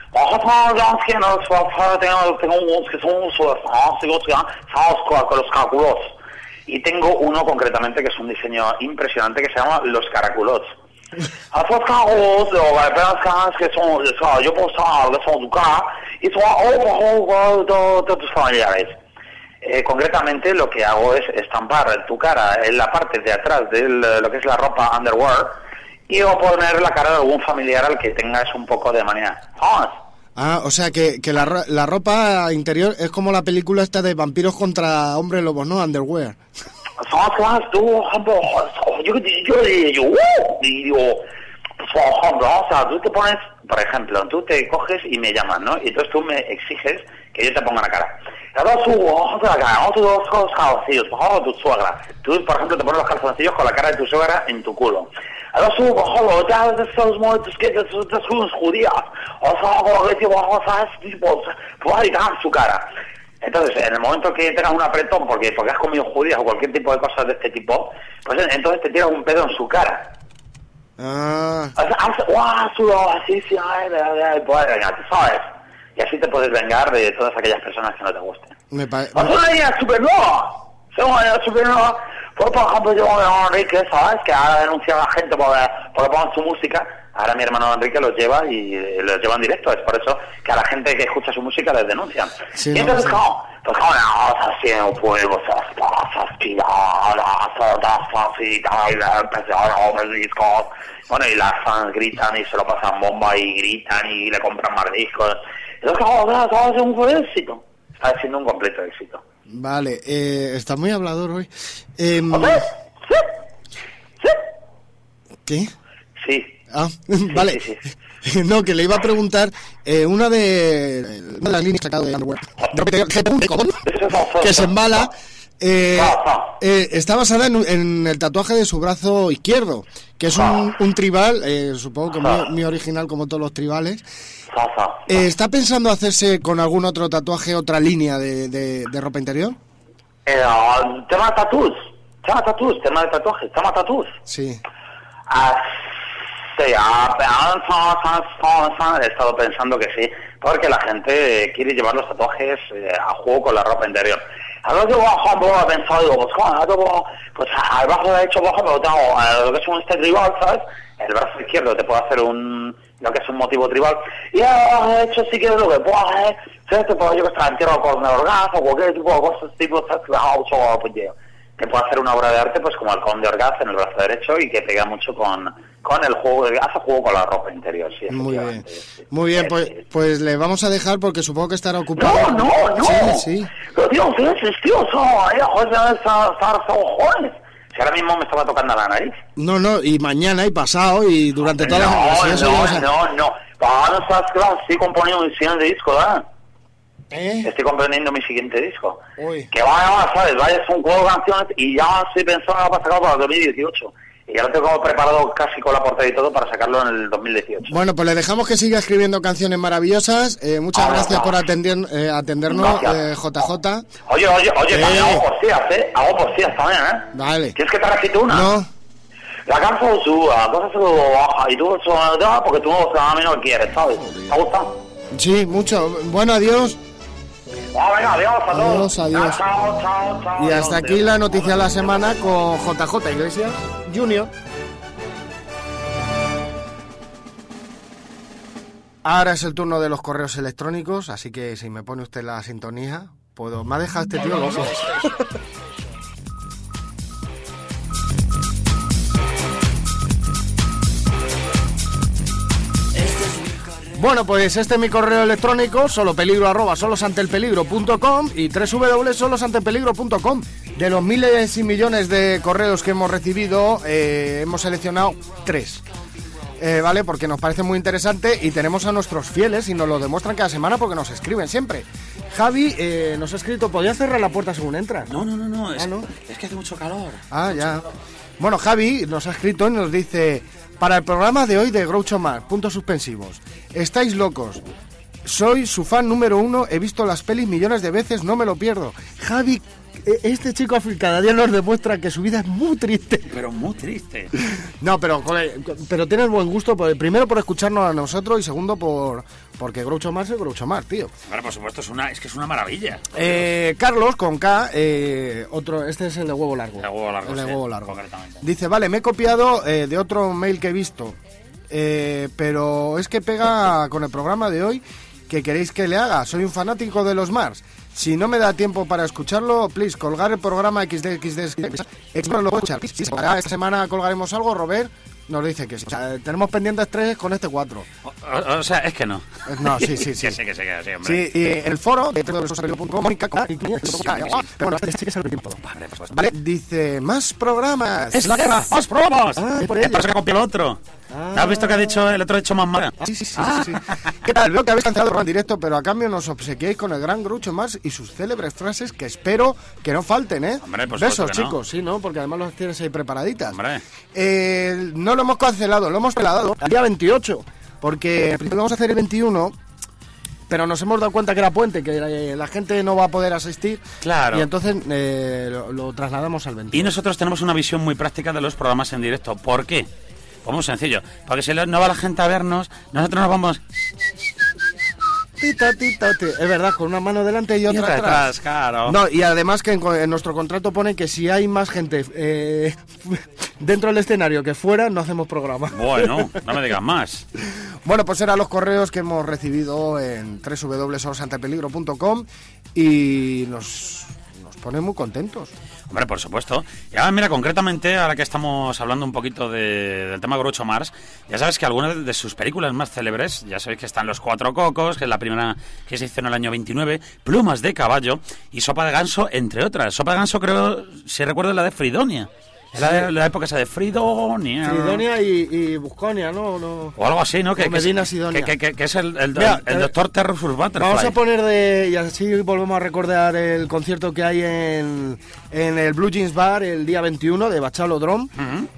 Tengo unos que son con los cálculos. Y tengo uno concretamente que es un diseño impresionante que se llama Los Caraculots. Esos caraculos, que son, yo puedo saber que son tu cara y son de tus familiares. Concretamente lo que hago es estampar tu cara en la parte de atrás de lo que es la ropa underwear y o poner la cara de algún familiar al que tengas un poco de manía. ¿Sabes? Ah, o sea que la ropa interior es como la película esta de vampiros contra hombres lobos, ¿no? Underwear. ¿Sabes? Tú, yo digo, por ejemplo, o sea, tú te pones, por ejemplo, tú te coges y me llamas, ¿no? Y entonces tú me exiges que yo te ponga la cara. Ahora subo la cara, tú dos calzoncillos, por favor, tu suegra. Tú, por ejemplo, te pones los calzoncillos con la cara de tu suegra en tu culo. Ahora subo, joder, ya de esos momentos que de sus judías, o sea, que tipo, tipo, puedo editar su cara. Entonces, en el momento que tengas un apretón, porque has comido judías o cualquier tipo de cosas de este tipo, pues entonces te tiras un pedo en su cara. Ah. Así, ¿sabes? Y así te puedes vengar de todas aquellas personas que no te gusten. Es una idea supernova. Por ejemplo, yo, Enrique, ¿sabes? Que ahora denuncia a la gente porque ponen su música. Ahora mi hermano Enrique los lleva y los lleva en directo. Es por eso que a la gente que escucha su música les denuncian. Sí, y entonces, pues así en pueblos, bueno, y las fans gritan y se lo pasan bomba y gritan y le compran más discos. Entonces, está siendo un éxito. Está siendo un completo éxito. Vale, está muy hablador hoy. ¿Sí? ¿Qué? Sí. Ah, vale. Sí. No, que le iba a preguntar una de las líneas sacadas de Underwear que se embala. Está basada en el tatuaje de su brazo izquierdo, que es un tribal, supongo que muy original como todos los tribales. ¿Está pensando hacerse con algún otro tatuaje, otra línea de ropa interior? Tema de tatuajes. Sí. Sí, he estado pensando que sí, porque la gente quiere llevar los tatuajes a juego con la ropa interior. Ahora yo, he pensado, digo, pues al brazo derecho, por ejemplo, tengo lo que es un tribal, ¿sabes? El brazo izquierdo te puede hacer lo que es un motivo tribal. Y de hecho, si quieres lo que puedo hacer, ¿sabes? Te puedo yo que estar entierro con el Orgaz o cualquier tipo de cosas, ¿sabes? Te puede hacer una obra de arte, pues como el Conde Orgaz en el brazo derecho y que pega mucho con el juego, hace juego con la ropa interior, sí. Muy bien, muy bien, pues le vamos a dejar porque supongo que estará ocupado. No. Sí. Pero tío, son jóvenes. Si ahora mismo me estaba tocando la nariz. No, y mañana y pasado y durante toda la No. Para estoy componiendo mi siguiente disco, ¿verdad? Estoy componiendo mi siguiente disco. Uy. Que ¿sabes? Son 4 canciones y ya estoy pensando para sacarlo para el 2018. Y ya lo tengo preparado casi con la portada y todo para sacarlo en el 2018. Bueno, pues le dejamos que siga escribiendo canciones maravillosas. Muchas gracias por atendernos, JJ. Oye, también hago poesías, Hago poesías también, Vale. ¿Quieres que te recite una? No. La canción suba, cosas se lo baja y tú porque tú a mí no quieres, ¿sabes? ¿Te ha gustado? Sí, mucho. Bueno, adiós. Venga, adiós a todos. Adiós. Chao. Y hasta aquí la noticia de la semana con JJ Iglesias Junior. Ahora es el turno de los correos electrónicos, así que si me pone usted la sintonía, puedo. Me ha dejado este tío loco. Bueno, pues este es mi correo electrónico, solopeligro@solosantelpeligro.com y www.solosantelpeligro.com. De los miles y millones de correos que hemos recibido, hemos seleccionado 3. ¿Vale? Porque nos parece muy interesante y tenemos a nuestros fieles y nos lo demuestran cada semana porque nos escriben siempre. Javi nos ha escrito, ¿podrías cerrar la puerta según entras? No, es, ¿no? Es que hace mucho calor. Ya. Bueno, Javi nos ha escrito y nos dice: para el programa de hoy de Groucho Marx, puntos suspensivos, estáis locos. Soy su fan número 1, he visto las pelis millones de veces, no me lo pierdo. Javi, este chico cada día nos demuestra que su vida es muy triste. Pero muy triste. No, pero tienes buen gusto, primero por escucharnos a nosotros y segundo porque Groucho Marx es Groucho Marx, tío. Bueno, por supuesto, es que es una maravilla. Carlos, con K, este es el de huevo largo. El de huevo largo, el de huevo largo. Concretamente. Dice, vale, me he copiado de otro mail que he visto, pero es que pega con el programa de hoy. ¿Qué queréis que le haga? Soy un fanático de los Mars. Si no me da tiempo para escucharlo, please, colgar el programa XD. Lo puedo escuchar. Esta semana colgaremos algo, Robert nos dice que sí. O sea, tenemos pendientes 3 con este 4. O sea, es que no. No, sí. Que sí, hombre. Sí, y el foro de www.solosantelpeligro.com, Mónica, bueno, este sí que es el tiempo. Vale, dice, más programas. ¡Es la guerra! ¡Más programas! Por Es que copió el otro. ¿Has visto que ha dicho el otro? Ha dicho más mal. Sí. ¿Qué tal? Veo que habéis cancelado el programa en directo, pero a cambio nos obsequiáis con el gran Groucho Marx y sus célebres frases que espero que no falten, ¿eh? Hombre, pues besos, que no. chicos, sí, ¿no? Porque además los tienes ahí preparaditas. Hombre. No lo hemos cancelado, lo hemos pelado al día 28, porque al principio vamos a hacer el 21, pero nos hemos dado cuenta que era puente, que la gente no va a poder asistir. Claro. Y entonces lo trasladamos al 21. Y nosotros tenemos una visión muy práctica de los programas en directo. ¿Por qué? Pues muy sencillo, porque si no va la gente a vernos, nosotros nos vamos... Tita. Es verdad, con una mano delante y otra atrás. Claro. No, y además que en nuestro contrato pone que si hay más gente dentro del escenario que fuera, no hacemos programa. Bueno, no me digas más. Bueno, pues eran los correos que hemos recibido en www.solosantelpeligro.com y nos pone muy contentos. Hombre, por supuesto. Y ahora, mira, concretamente, ahora que estamos hablando un poquito del tema Groucho Marx, ya sabes que algunas de sus películas más célebres, ya sabéis que están Los Cuatro Cocos, que es la primera que se hizo en el año 29, Plumas de Caballo y Sopa de Ganso, entre otras. Sopa de Ganso, creo, si recuerdo, la de Fridonia. La época esa de Fridonia. Fridonia y Busconia, ¿no? O algo así, ¿no? Que Medina Sidonia. Que es el doctor Terrorus Butterfly. Vamos a poner y así volvemos a recordar el concierto que hay en el Blue Jeans Bar el día 21 de Bachalo Drum. Uh-huh.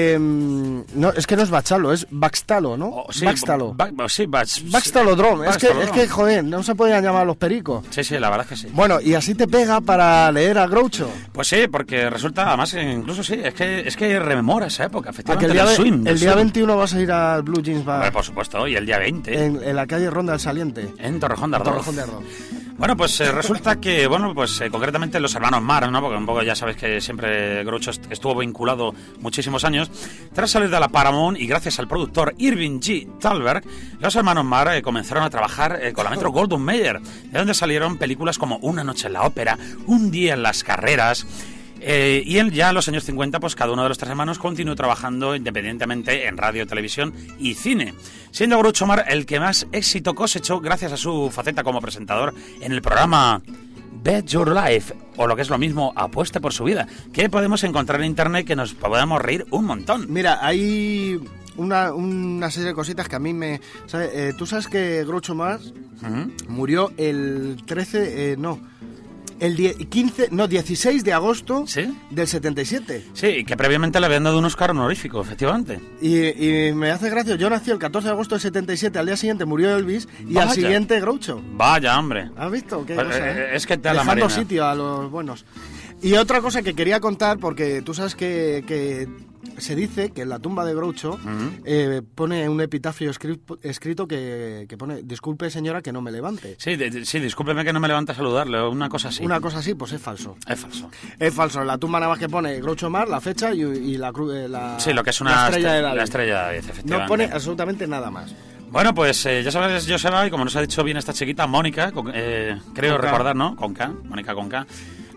No, es que no es Bachalo, es Baxtalo, ¿no? Sí, Baxtalo. Baxtalo Drum. Es que, joder, no se podían llamar los pericos. Sí, la verdad es que sí. Bueno, y así te pega para leer a Groucho. Pues sí, porque resulta, además, incluso sí, es que rememora esa época, efectivamente, el día 21 vas a ir al Blue Jeans Bar. Por supuesto, y el día 20. En la calle Ronda del Saliente. En Torrejón de Ardoz. Bueno, pues resulta que, concretamente los hermanos Marx, ¿no? Porque un poco ya sabes que siempre Groucho estuvo vinculado muchísimos años. Tras salir de la Paramount y gracias al productor Irving G. Thalberg, los hermanos Marx comenzaron a trabajar con la Metro Goldwyn Mayer, de donde salieron películas como Una noche en la ópera, Un día en las carreras. Y ya en los años 50, pues cada uno de los tres hermanos continuó trabajando independientemente en radio, televisión y cine, siendo Groucho Marx el que más éxito cosechó gracias a su faceta como presentador en el programa Bet Your Life, o lo que es lo mismo, Apueste por su vida, que podemos encontrar en internet, que nos podemos reír un montón. Mira, hay una serie de cositas que a mí me... ¿sabes? Tú sabes que Groucho Marx murió el 16 de agosto, ¿sí?, del 77. Sí, que previamente le habían dado un Oscar honorífico, efectivamente. Y me hace gracia, yo nací el 14 de agosto del 77, al día siguiente murió Elvis y al siguiente Groucho. Vaya, hombre. ¿Has visto? ¿Qué pues, cosa, es que te dejando sitio a los buenos. Y otra cosa que quería contar, porque tú sabes que se dice que en la tumba de Groucho pone un epitafio escrito que pone: disculpe señora que no me levante. Sí, discúlpeme que no me levante a saludarle, una cosa así. Una cosa así, pues es falso. Es falso. Es falso. En la tumba nada más que pone Groucho Marx, la fecha y la sí, lo que es una estrella de David. La estrella de David, efectivamente. No pone absolutamente nada más. Bueno, pues ya sabes, Joseba, y como nos ha dicho bien esta chiquita, Mónica, creo recordar, ¿no? Con K, Mónica con K.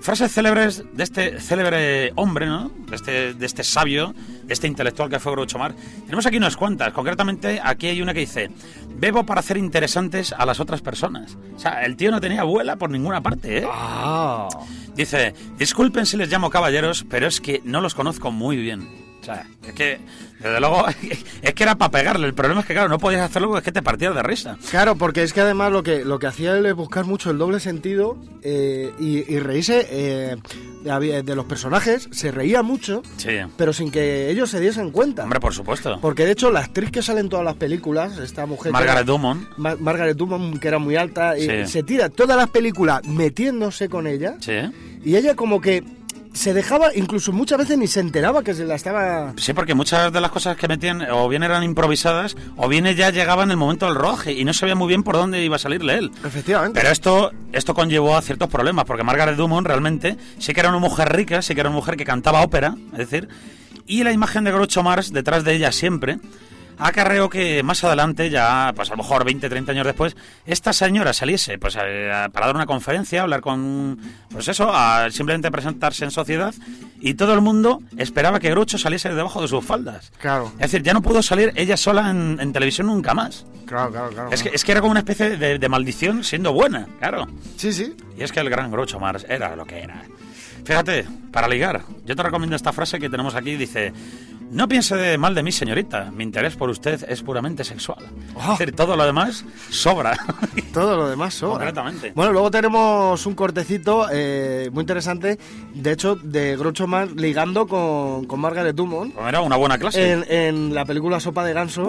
frases célebres de este célebre hombre, ¿no? De este sabio, de este intelectual que fue Groucho Marx. Tenemos aquí unas cuantas. Concretamente, aquí hay una que dice: bebo para hacer interesantes a las otras personas. O sea, el tío no tenía abuela por ninguna parte, ¿eh? Ah. Dice: disculpen si les llamo caballeros, pero es que no los conozco muy bien. O sea, es que, desde luego, es que era para pegarle. El problema es que, claro, no podías hacerlo porque es que te partías de risa. Claro, porque es que además lo que hacía él es buscar mucho el doble sentido y reírse de los personajes. Se reía mucho, Sí. pero sin que ellos se diesen cuenta. Hombre, por supuesto. Porque de hecho la actriz que sale en todas las películas, esta mujer... Margaret Dumont. Margaret Dumont, que era muy alta, Sí. se tira todas las películas metiéndose con ella. Sí. Y ella como que se dejaba, incluso muchas veces ni se enteraba que se la estaba... Sí, porque muchas de las cosas que metían o bien eran improvisadas o bien ya llegaba en el momento del rodaje y no sabía muy bien por dónde iba a salirle él. Efectivamente. Pero esto conllevó a ciertos problemas, porque Margaret Dumont realmente sí que era una mujer rica, sí que era una mujer que cantaba ópera, es decir, y la imagen de Groucho Marx detrás de ella siempre acarreó que más adelante, ya pues a lo mejor 20, 30 años después, esta señora saliese pues para dar una conferencia, hablar con, pues eso, a simplemente presentarse en sociedad, y todo el mundo esperaba que Groucho saliese debajo de sus faldas. Claro. Es decir, ya no pudo salir ella sola en televisión nunca más. Claro. Es que era como una especie de maldición siendo buena, claro. Sí, sí. Y es que el gran Groucho Marx era lo que era. Fíjate, para ligar, yo te recomiendo esta frase que tenemos aquí, dice: no piense mal de mí, señorita, mi interés por usted es puramente sexual. Oh. Es decir, todo lo demás sobra. Todo lo demás sobra. Concretamente. Bueno, luego tenemos un cortecito muy interesante, de hecho, de Groucho Marx ligando con Margaret Dumont Pues era una buena clase. en la película Sopa de Ganso.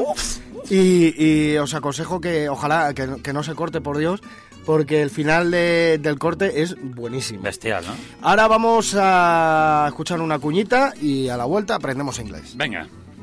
Y os aconsejo que ojalá que no se corte, por Dios, porque el final del corte es buenísimo. Bestial, ¿no? Ahora vamos a escuchar una cuñita y a la vuelta aprendemos inglés. Venga.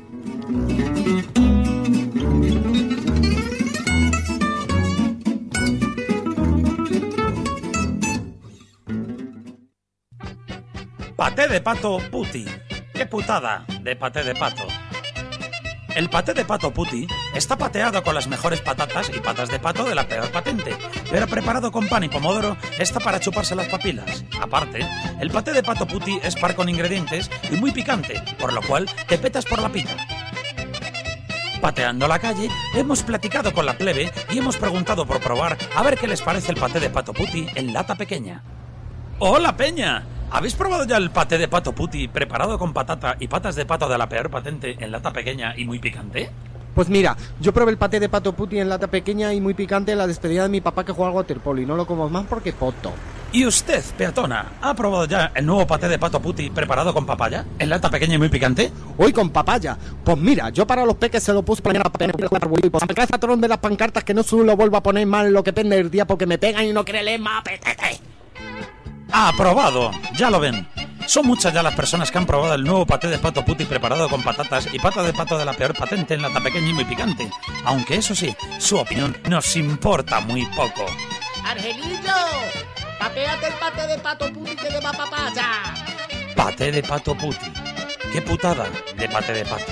Paté de pato puti. ¡Qué putada de paté de pato! El paté de pato puti está pateado con las mejores patatas y patas de pato de la peor patente, pero preparado con pan y pomodoro está para chuparse las papilas. Aparte, el paté de pato puti es par con ingredientes y muy picante, por lo cual te petas por la pita. Pateando la calle, hemos platicado con la plebe y hemos preguntado por probar a ver qué les parece el paté de pato puti en lata pequeña. ¡Hola, peña! ¿Habéis probado ya el paté de pato puti preparado con patata y patas de pato de la peor patente en lata pequeña y muy picante? Pues mira, yo probé el paté de pato puti en lata pequeña y muy picante en la despedida de mi papá que juega al waterpolo y no lo como más porque poto. ¿Y usted, peatona, ha probado ya el nuevo paté de pato puti preparado con papaya en lata pequeña y muy picante? Hoy con papaya. Pues mira, yo para los peques se lo puse para papel y pues me cae patrón de las pancartas que no solo lo vuelvo a poner mal lo que pende el día porque me pegan y no quiere leer más petete. ¡Aprobado! Ya lo ven. Son muchas ya las personas que han probado el nuevo paté de pato puti preparado con patatas y pata de pato de la peor patente en lata pequeña y muy picante. Aunque eso sí, su opinión nos importa muy poco. ¡Angelillo! ¡Papéate el paté de pato puti que lleva papaya! Paté de pato puti. ¡Qué putada de paté de pato!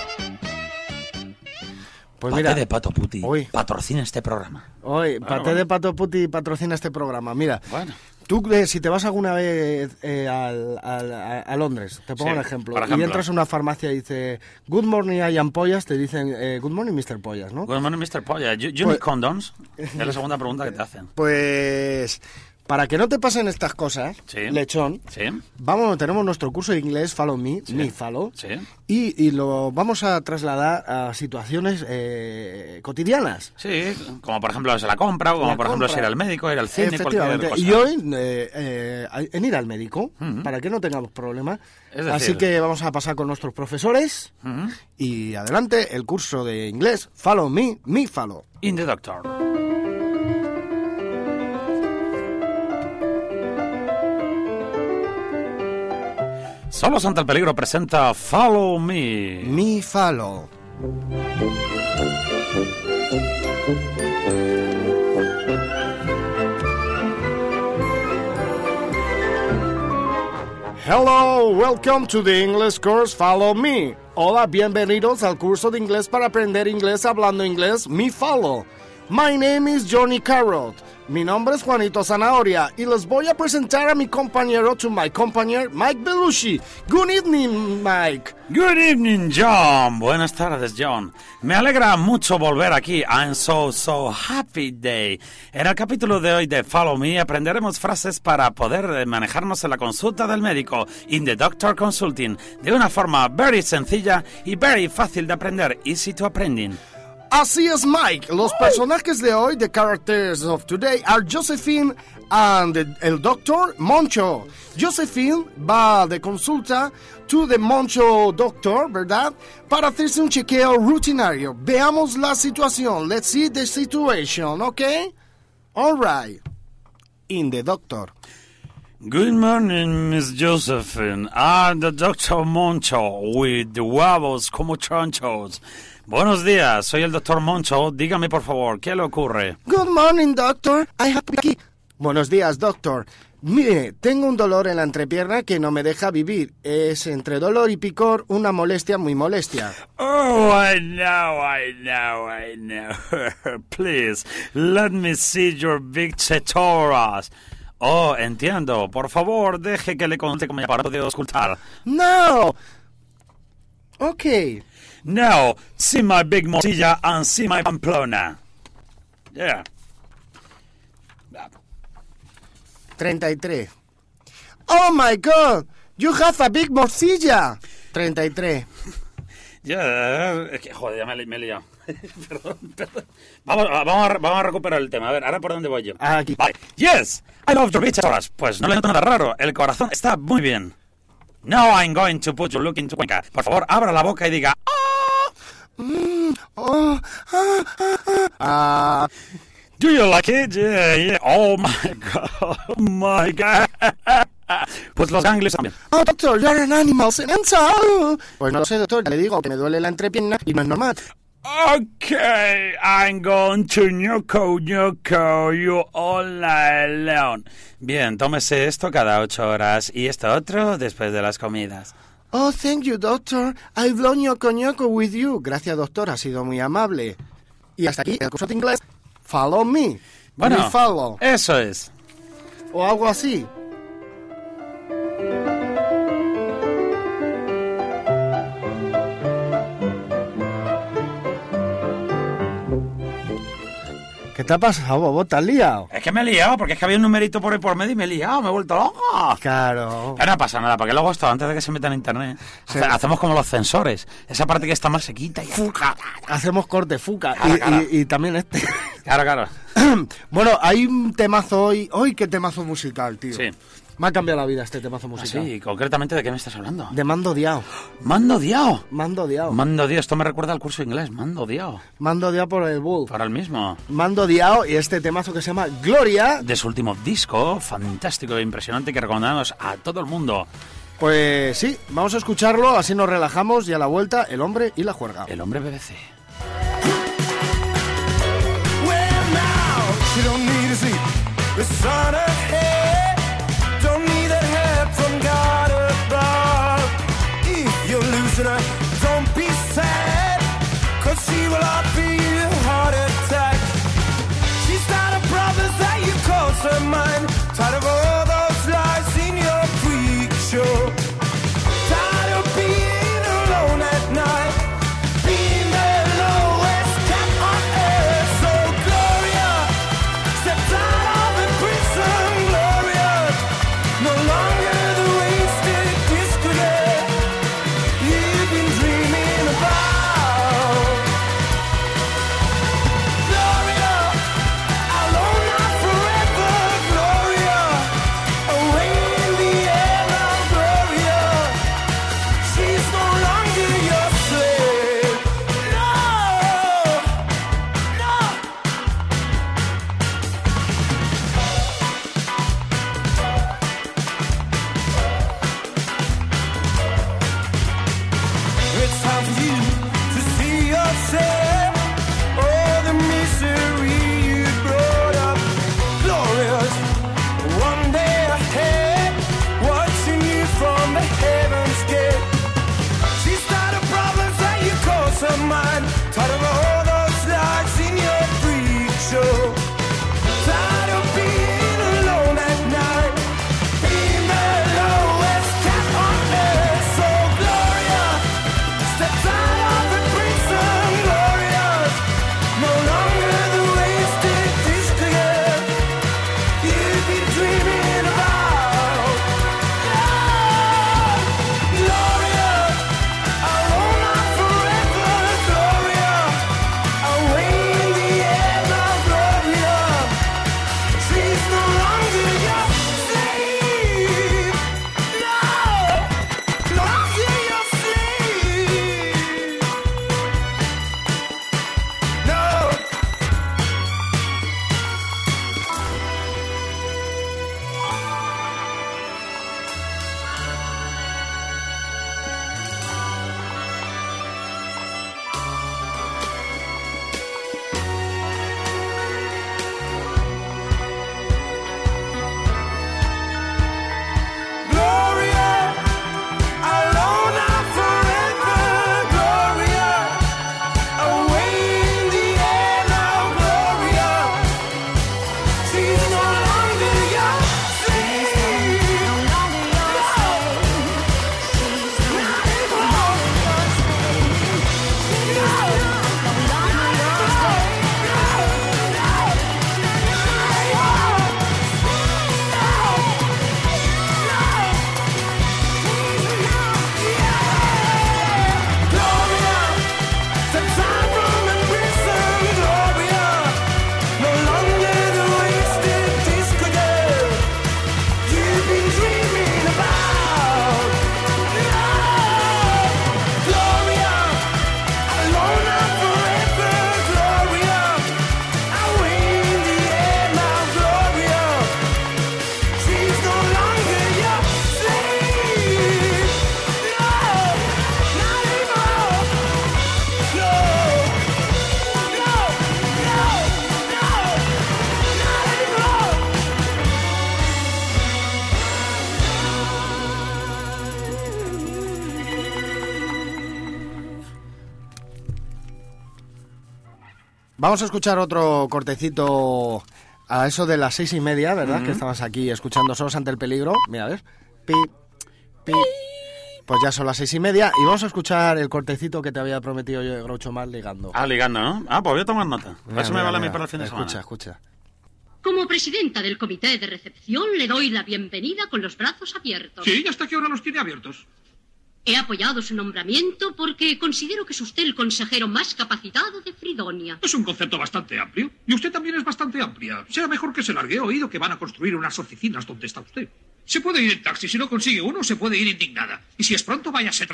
Pues Paté mira, de pato puti Uy. patrocina este programa. hoy Paté de Pato Puti patrocina este programa. Mira, Bueno. tú si te vas alguna vez a Londres, te pongo Sí, un ejemplo, por ejemplo. y entras a una farmacia y dice Good morning, I am Pollas, te dicen Good morning, Mr. Pollas, ¿no? Good morning, Mr. Polla. ¿You Pues- need condoms? Es la segunda pregunta que te hacen. Pues para que no te pasen estas cosas, Sí. lechón, ¿Sí? tenemos nuestro curso de inglés Follow Me, Me Follow, Sí. y lo vamos a trasladar a situaciones cotidianas. Sí, como por ejemplo si la compra, o como La por ejemplo compra. si ir al médico, ir al cine, cualquier Efectivamente. cosa. Y hoy, en ir al médico, Ujú. para que no tengamos problemas. Es decir- Así que vamos a pasar con nuestros profesores. Ujú. Y adelante, el curso de inglés Follow Me, Me Follow. In the doctor. Solos ante el peligro presenta Follow Me. Me Follow. Hello, welcome to the English course Follow Me. Hola, bienvenidos al curso de inglés para aprender inglés hablando inglés Me Follow. My name is Johnny Carrot. Mi nombre es Juanito Zanahoria y les voy a presentar a mi compañero, Mike Belushi. Good evening, Mike. Good evening, John. Buenas tardes, John. Me alegra mucho volver aquí. I'm so happy day. En el capítulo de hoy de Follow Me aprenderemos frases para poder manejarnos en la consulta del médico, in the doctor consulting, de una forma very sencilla y very fácil de aprender, easy to aprending. Así es, Mike. Los personajes de hoy, the characters of today, are Josephine and el doctor Moncho. Josephine va de consulta to the Moncho doctor, ¿verdad? Para hacerse un chequeo rutinario. Veamos la situación. Let's see the situation, okay? All right. In the doctor. Good morning, Miss Josephine. I'm the Dr. Moncho with the huevos como chanchos. Buenos días, soy el doctor Moncho. Dígame, por favor, ¿qué le ocurre? Good morning, doctor. I have aquí. Buenos días, doctor. Mire, tengo un dolor en la entrepierna que no me deja vivir. Es entre dolor y picor una molestia muy molestia. Oh, I know. Please, let me see your big tetoras. Oh, entiendo. Por favor, deje que le conte cómo aparato de ocultar. No. Okay. Now, see my big morcilla and see my Pamplona. Yeah. 33. Oh my God, you have a big morcilla. 33. Ya, joder, ya me he liado. Perdón. Vamos a recuperar el tema. A ver, ¿ahora por dónde voy yo? Aquí. Vale. Yes, I love your bitch. Pues no le noto nada raro. El corazón está muy bien. Now I'm going to put your look into Cuenca. Por favor, abra la boca y diga... Do you like it? Yeah. Oh my God. Pues los ganglios también. Oh, doctor, you're an animal mental. Pues no lo sé, doctor. Le digo que me duele la entrepierna y no es normal. Okay, I'm going to ñoco you all night long. Bien, tómese esto cada 8 horas y esto otro después de las comidas. Oh, thank you, doctor. I've learned ñoco with you. Gracias, doctor. Ha sido muy amable. Y hasta aquí el curso de inglés. Follow me. Bueno, me follow. Eso es. O algo así. ¿Qué te ha pasado, Bobo? ¿Te has liado? Es que me he liado, porque es que había un numerito por ahí por medio y me he liado, me he vuelto loco. Claro. Pero no pasa nada, porque luego esto, antes de que se meta en internet, sí, hacemos como los censores. Esa parte que está más sequita y fuca. Hacemos corte, fuca. Claro. Y también este. Claro. Bueno, hay un temazo hoy. ¡Ay, qué temazo musical, tío! Sí. Me ha cambiado la vida este temazo musical. Sí, concretamente, ¿de qué me estás hablando? De Mando Diao. ¿Mando Diao? Mando Diao. Mando Diao, esto me recuerda al curso de inglés. Mando Diao. Mando Diao por el Bull. Para el mismo. Mando Diao y este temazo que se llama Gloria. De su último disco, fantástico e impresionante, que recomendamos a todo el mundo. Pues sí, vamos a escucharlo, así nos relajamos y a la vuelta, El hombre y la juerga. El hombre BBC. Don't be sad, 'cause she will offer you a heart attack. She's tired of brothers that you call her mine. Tired of all those lies in your freak show. Tired of being alone at night, being the lowest cat on earth. So Gloria stepped out of the prison. Vamos a escuchar otro cortecito a eso de las 6:30, ¿verdad? Que estabas aquí escuchando Solos ante el peligro. Mira, a ver. Pi, pi. Pues ya son las 6:30 y vamos a escuchar el cortecito que te había prometido yo de Groucho Marx ligando. Ligando, ¿no? Pues voy a tomar nota. Eso me vale a mí para el fin de semana. Escucha. Como presidenta del comité de recepción, le doy la bienvenida con los brazos abiertos. Sí, ¿y hasta qué hora los tiene abiertos? He apoyado su nombramiento porque considero que es usted el consejero más capacitado de Fridonia. Es un concepto bastante amplio. Y usted también es bastante amplia. Será mejor que se largue. He oído que van a construir unas oficinas donde está usted. Se puede ir en taxi. Si no consigue uno, se puede ir indignada. Y si es pronto, váyase.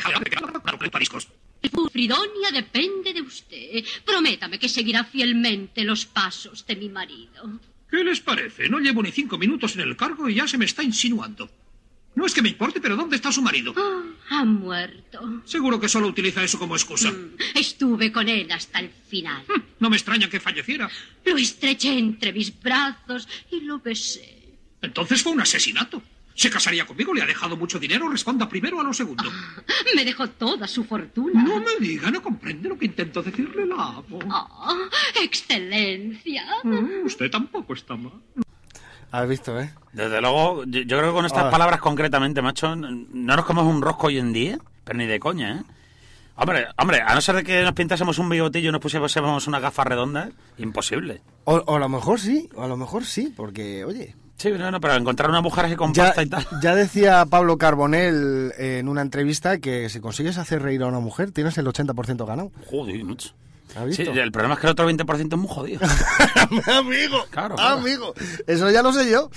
Fridonia depende de usted. Prométame que seguirá fielmente los pasos de mi marido. ¿Qué les parece? No llevo ni 5 minutos en el cargo y ya se me está insinuando. No es que me importe, pero ¿dónde está su marido? Ha muerto. Seguro que solo utiliza eso como excusa. Estuve con él hasta el final. No me extraña que falleciera. Lo estreché entre mis brazos y lo besé. Entonces fue un asesinato. ¿Se casaría conmigo? ¿Le ha dejado mucho dinero? Responda primero a lo segundo. Me dejó toda su fortuna. No me diga, no comprende lo que intento decirle, la amo. Excelencia. Usted tampoco está mal. Has visto, ¿eh? Desde luego, yo creo que con estas palabras concretamente, macho, no nos comemos un rosco hoy en día, pero ni de coña, ¿eh? Hombre, a no ser de que nos pintásemos un bigotillo y nos pusiésemos unas gafas redondas, imposible. O a lo mejor sí, porque, oye... Sí, no, pero encontrar una mujer así con pasta y tal... Ya decía Pablo Carbonell en una entrevista que si consigues hacer reír a una mujer, tienes el 80% ganado. Joder, mucho. ¿Has visto? Sí, el problema es que el otro 20% es muy jodido. Amigo, claro. Amigo, eso ya lo sé yo.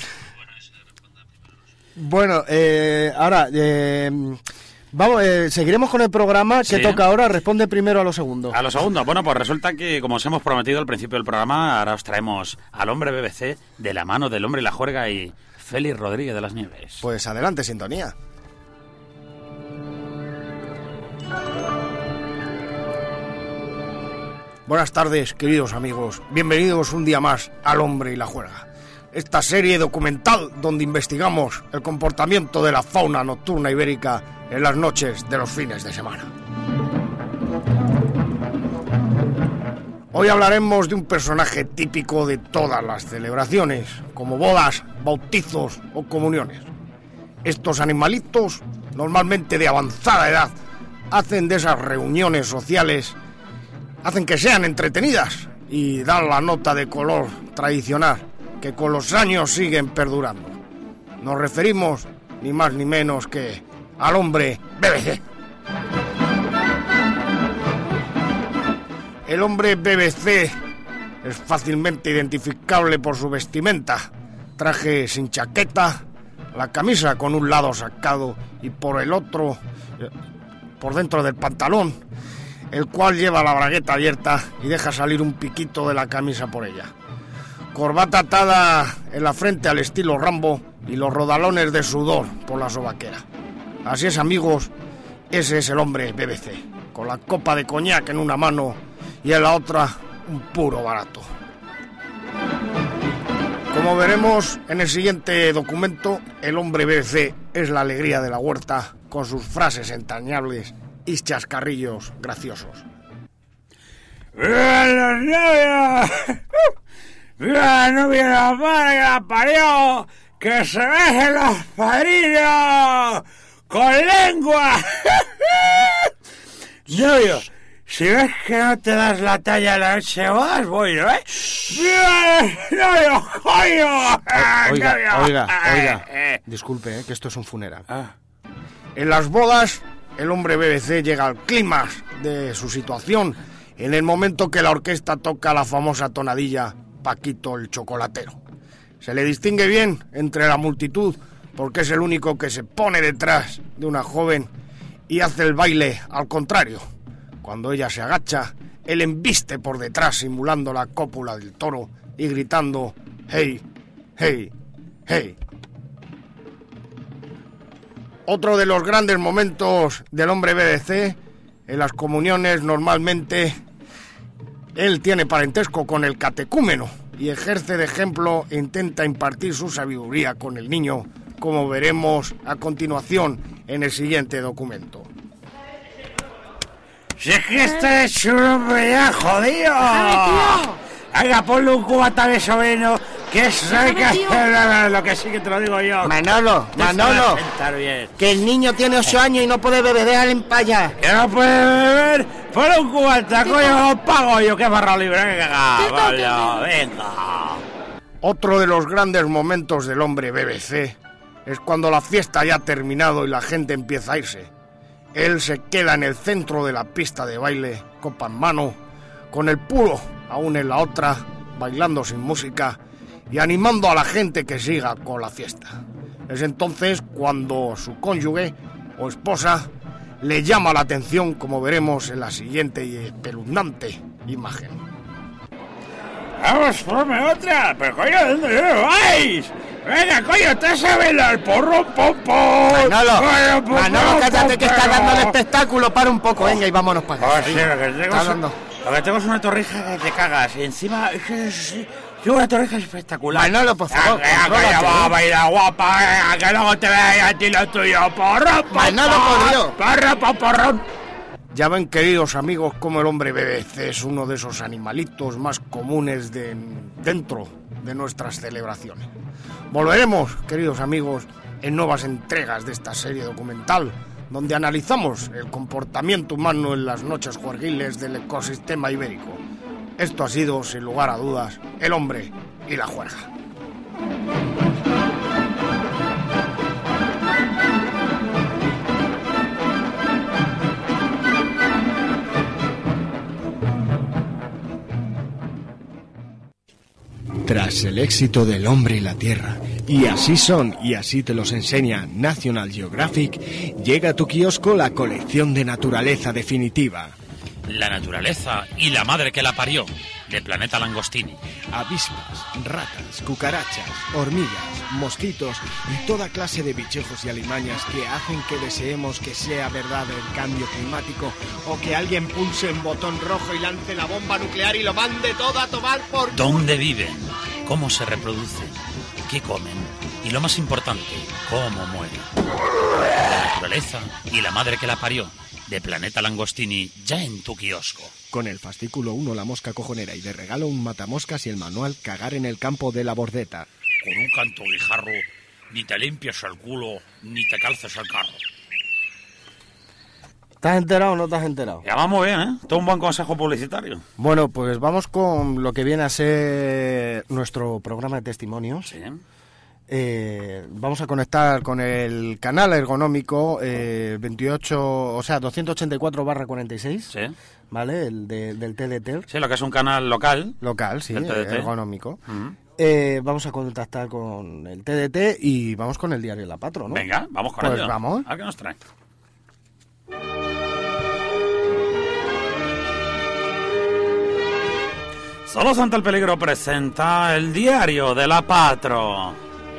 Bueno, ahora... Vamos, seguiremos con el programa. ¿Qué toca ahora? Responde primero a lo segundo. A lo segundo. Bueno, pues resulta que, como os hemos prometido al principio del programa, ahora os traemos al hombre BBC de la mano del hombre y la juerga y Félix Rodríguez de las Nieves. Pues adelante, sintonía. Buenas tardes, queridos amigos. Bienvenidos un día más al hombre y la juerga. Esta serie documental donde investigamos el comportamiento de la fauna nocturna ibérica en las noches de los fines de semana. Hoy hablaremos de un personaje típico de todas las celebraciones, como bodas, bautizos o comuniones. Estos animalitos, normalmente de avanzada edad, hacen de esas reuniones sociales, hacen que sean entretenidas y dan la nota de color tradicional que con los años siguen perdurando. Nos referimos ni más ni menos que al hombre BBC. El hombre BBC es fácilmente identificable por su vestimenta, traje sin chaqueta, la camisa con un lado sacado y por el otro, por dentro del pantalón, el cual lleva la bragueta abierta y deja salir un piquito de la camisa por ella. Corbata atada en la frente al estilo Rambo y los rodalones de sudor por la sobaquera. Así es, amigos, ese es el hombre BBC, con la copa de coñac en una mano y en la otra un puro barato. Como veremos en el siguiente documento, el hombre BBC es la alegría de la huerta con sus frases entrañables y chascarrillos graciosos. ¡La novia de la madre que la parió! ¡Que se bejen los padrinos! ¡Con lengua! Novio, si ves que no te das la talla la noche de bodas, voy, ¿no? ¡Novio, coño! Oiga, disculpe, que esto es un funeral. En las bodas, el hombre BBC llega al clímax de su situación en el momento que la orquesta toca la famosa tonadilla Paquito el Chocolatero. Se le distingue bien entre la multitud porque es el único que se pone detrás de una joven y hace el baile al contrario. Cuando ella se agacha, él embiste por detrás simulando la cópula del toro y gritando «Hey, hey, hey». Otro de los grandes momentos del hombre BBC, en las comuniones normalmente él tiene parentesco con el catecúmeno y ejerce de ejemplo e intenta impartir su sabiduría con el niño, como veremos a continuación en el siguiente documento. Si es que este es un hombre ya jodido. Venga, ponle un cubata de eso vino, que eso hay que hacer lo que sí que te lo digo yo. Manolo, que el niño tiene 8 años y no puede beber, déjale en paya. Que no puede beber, ponle un cubata, coño, lo pago yo, que barra libre, venga. Otro de los grandes momentos del hombre BBC es cuando la fiesta ya ha terminado y la gente empieza a irse. Él se queda en el centro de la pista de baile, copa en mano, con el puro aún en la otra, bailando sin música y animando a la gente que siga con la fiesta. Es entonces cuando su cónyuge o esposa le llama la atención, como veremos en la siguiente y espeluznante imagen. Vamos, ponme otra, pero coño, ¿dónde vais? Venga, coño, te sabes el porro, pompo. Manolo, cállate que está dando el espectáculo, para un poco, venga y vámonos para acá. Lo que tengo es una torrija que te cagas y encima es una torrija espectacular. Manolo, por favor, calla, va a bailar guapa, que luego te vea a ti lo tuyo, porro, Manolo, por Dios. Porro. Ya ven, queridos amigos, como el hombre BBC es uno de esos animalitos más comunes dentro de nuestras celebraciones. Volveremos, queridos amigos, en nuevas entregas de esta serie documental, donde analizamos el comportamiento humano en las noches juerguiles del ecosistema ibérico. Esto ha sido, sin lugar a dudas, el hombre y la juerga. Tras el éxito del hombre y la tierra, y así son y así te los enseña National Geographic, llega a tu kiosco la colección de naturaleza definitiva. La naturaleza y la madre que la parió, de Planeta Langostini. Avispas, ratas, cucarachas, hormigas, mosquitos y toda clase de bichejos y alimañas que hacen que deseemos que sea verdad el cambio climático o que alguien pulse un botón rojo y lance la bomba nuclear y lo mande todo a tomar por... ¿Dónde viven? ¿Cómo se reproducen? ¿Qué comen? Y lo más importante, ¿cómo mueren? La naturaleza y la madre que la parió, de Planeta Langostini, ya en tu kiosco. Con el fascículo 1 La mosca cojonera y de regalo un matamoscas y el manual Cagar en el campo de la bordeta. Con un canto guijarro, ni te limpias el culo, ni te calces el carro. ¿Estás enterado o no estás enterado? Ya vamos bien, ¿eh? Todo un buen consejo publicitario. Bueno, pues vamos con lo que viene a ser nuestro programa de testimonios. Sí. Vamos a conectar con el canal ergonómico 284/46. Sí. ¿Vale? El del TDT. Sí, lo que es un canal local. Local, sí, ergonómico. Uh-huh. Vamos a contactar con el TDT y vamos con el diario La Patro, ¿no? Venga, vamos con ello. Pues vamos. ¿A qué nos trae? Solo Santa el Peligro presenta el diario de La Patro.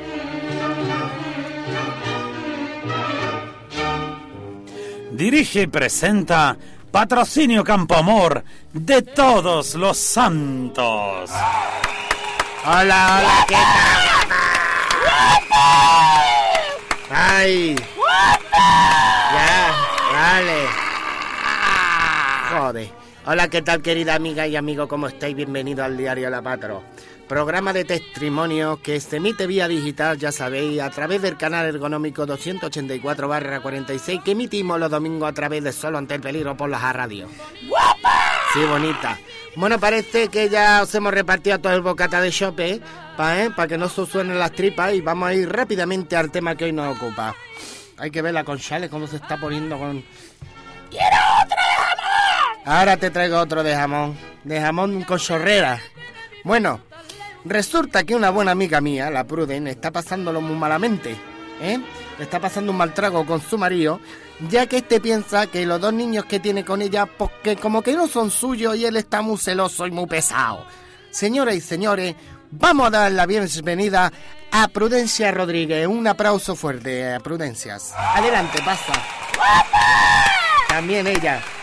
Dirige y presenta Patrocinio Campo Amor de Todos los Santos. Hola, hola, ¿qué tal? ¡Ay! Ya, vale. Joder. Hola, ¿qué tal, querida amiga y amigo? ¿Cómo estáis? Bienvenido al diario La Patro. Programa de testimonio que se emite vía digital, ya sabéis, a través del canal ergonómico 284/46 que emitimos los domingos a través de Solo ante el Peligro por las radios. ¡Guapa! Sí, bonita. Bueno, parece que ya os hemos repartido todo el bocata de chope, para que no se os suenen las tripas, y vamos a ir rápidamente al tema que hoy nos ocupa. Hay que ver la Conchales cómo se está poniendo con... ¡Quiero otro de jamón! Ahora te traigo otro de jamón con chorrera. Bueno, resulta que una buena amiga mía, la Pruden, está pasándolo muy malamente, está pasando un mal trago con su marido, ya que este piensa que los 2 niños que tiene con ella, porque como que no son suyos y él está muy celoso y muy pesado. Señoras y señores, vamos a dar la bienvenida a Prudencia Rodríguez. Un aplauso fuerte a Prudencias. Adelante, pasa. También ella.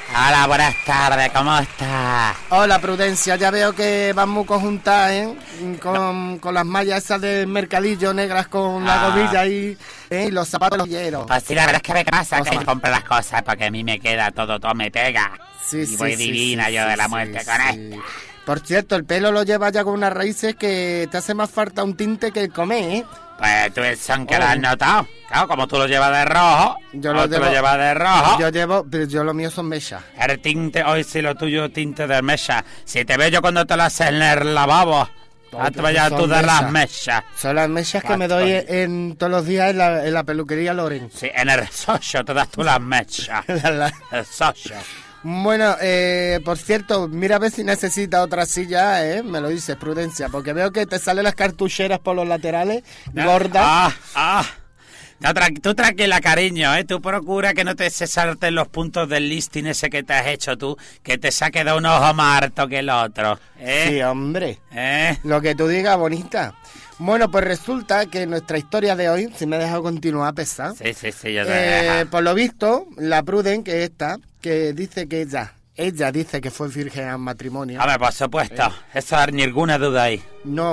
Hola, buenas tardes, ¿cómo estás? Hola, Prudencia, ya veo que van muy conjuntadas, ¿eh? Con las mallas esas del mercadillo negras con la gomilla y los zapatos hieros. Pues sí, la verdad es que me pasa que yo compro las cosas porque a mí me queda todo me pega. Sí, y voy divina yo de la muerte con esto. Por cierto, el pelo lo lleva ya con unas raíces que te hace más falta un tinte que el comer, ¿eh? Pues tú son que lo has notado. Claro, como tú lo llevas de rojo. Yo lo llevas de rojo. Yo lo mío son mechas. El tinte, hoy sí lo tuyo tinte de mecha. Si te veo yo cuando te lo haces en el lavabo. Te vayas tú de las mechas. Son las mechas que me doy todos los días en la peluquería Loren. Sí, en el socio te das tú las mechas. El socio. Bueno, por cierto, mira a ver si necesita otra silla, me lo dices, Prudencia, porque veo que te salen las cartucheras por los laterales, gordas. No, tú tranquila, cariño, tú procura que no te se salten los puntos del listing ese que te has hecho tú, que te saque de un ojo más harto que el otro. Sí, hombre. Lo que tú digas, bonita. Bueno, pues resulta que nuestra historia de hoy, si me he dejado continuar, pesar. Sí, yo te dejo. Por lo visto, la Pruden, que es esta, que dice que ella dice que fue virgen al matrimonio. A ver, por supuesto, eso no hay ninguna duda ahí. No.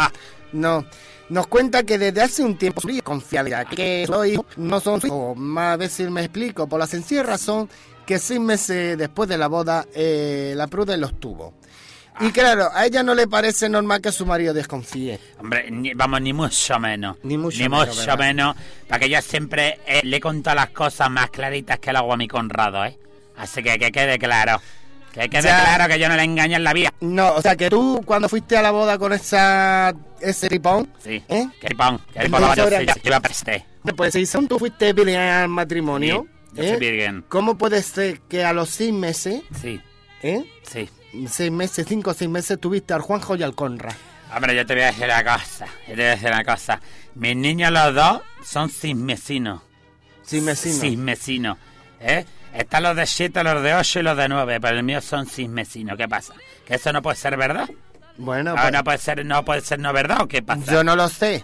Nos cuenta que desde hace un tiempo confiaba que los hijos no son sus hijos. Más a ver si me explico. Por la sencilla razón que 6 meses después de la boda, la Pruden los tuvo. Y claro, a ella no le parece normal que su marido desconfíe. Hombre, ni mucho menos. Ni mucho menos. Para que yo siempre le he contado las cosas más claritas que el agua a mi Conrado, Así que quede claro. Que quede claro que yo no le engaño en la vida. No, o sea, que tú cuando fuiste a la boda con ese ripón... Sí, ¿qué ripón? Yo iba a prestar. Pues si tú fuiste virgen al matrimonio... Sí, yo soy virgen. ¿Cómo puede ser que a los 6 meses... Sí. Sí. 6 meses, 5 o 6 meses tuviste al Juanjo y al Conrad? Hombre, yo te voy a decir una cosa. Mis niños los dos son cismesinos. Cismesinos. Están los de 7, los de 8 y los de 9, pero el mío son cismesinos. ¿Qué pasa? ¿Que eso no puede ser verdad? Bueno, no puede ser no verdad, ¿o qué pasa? Yo no lo sé.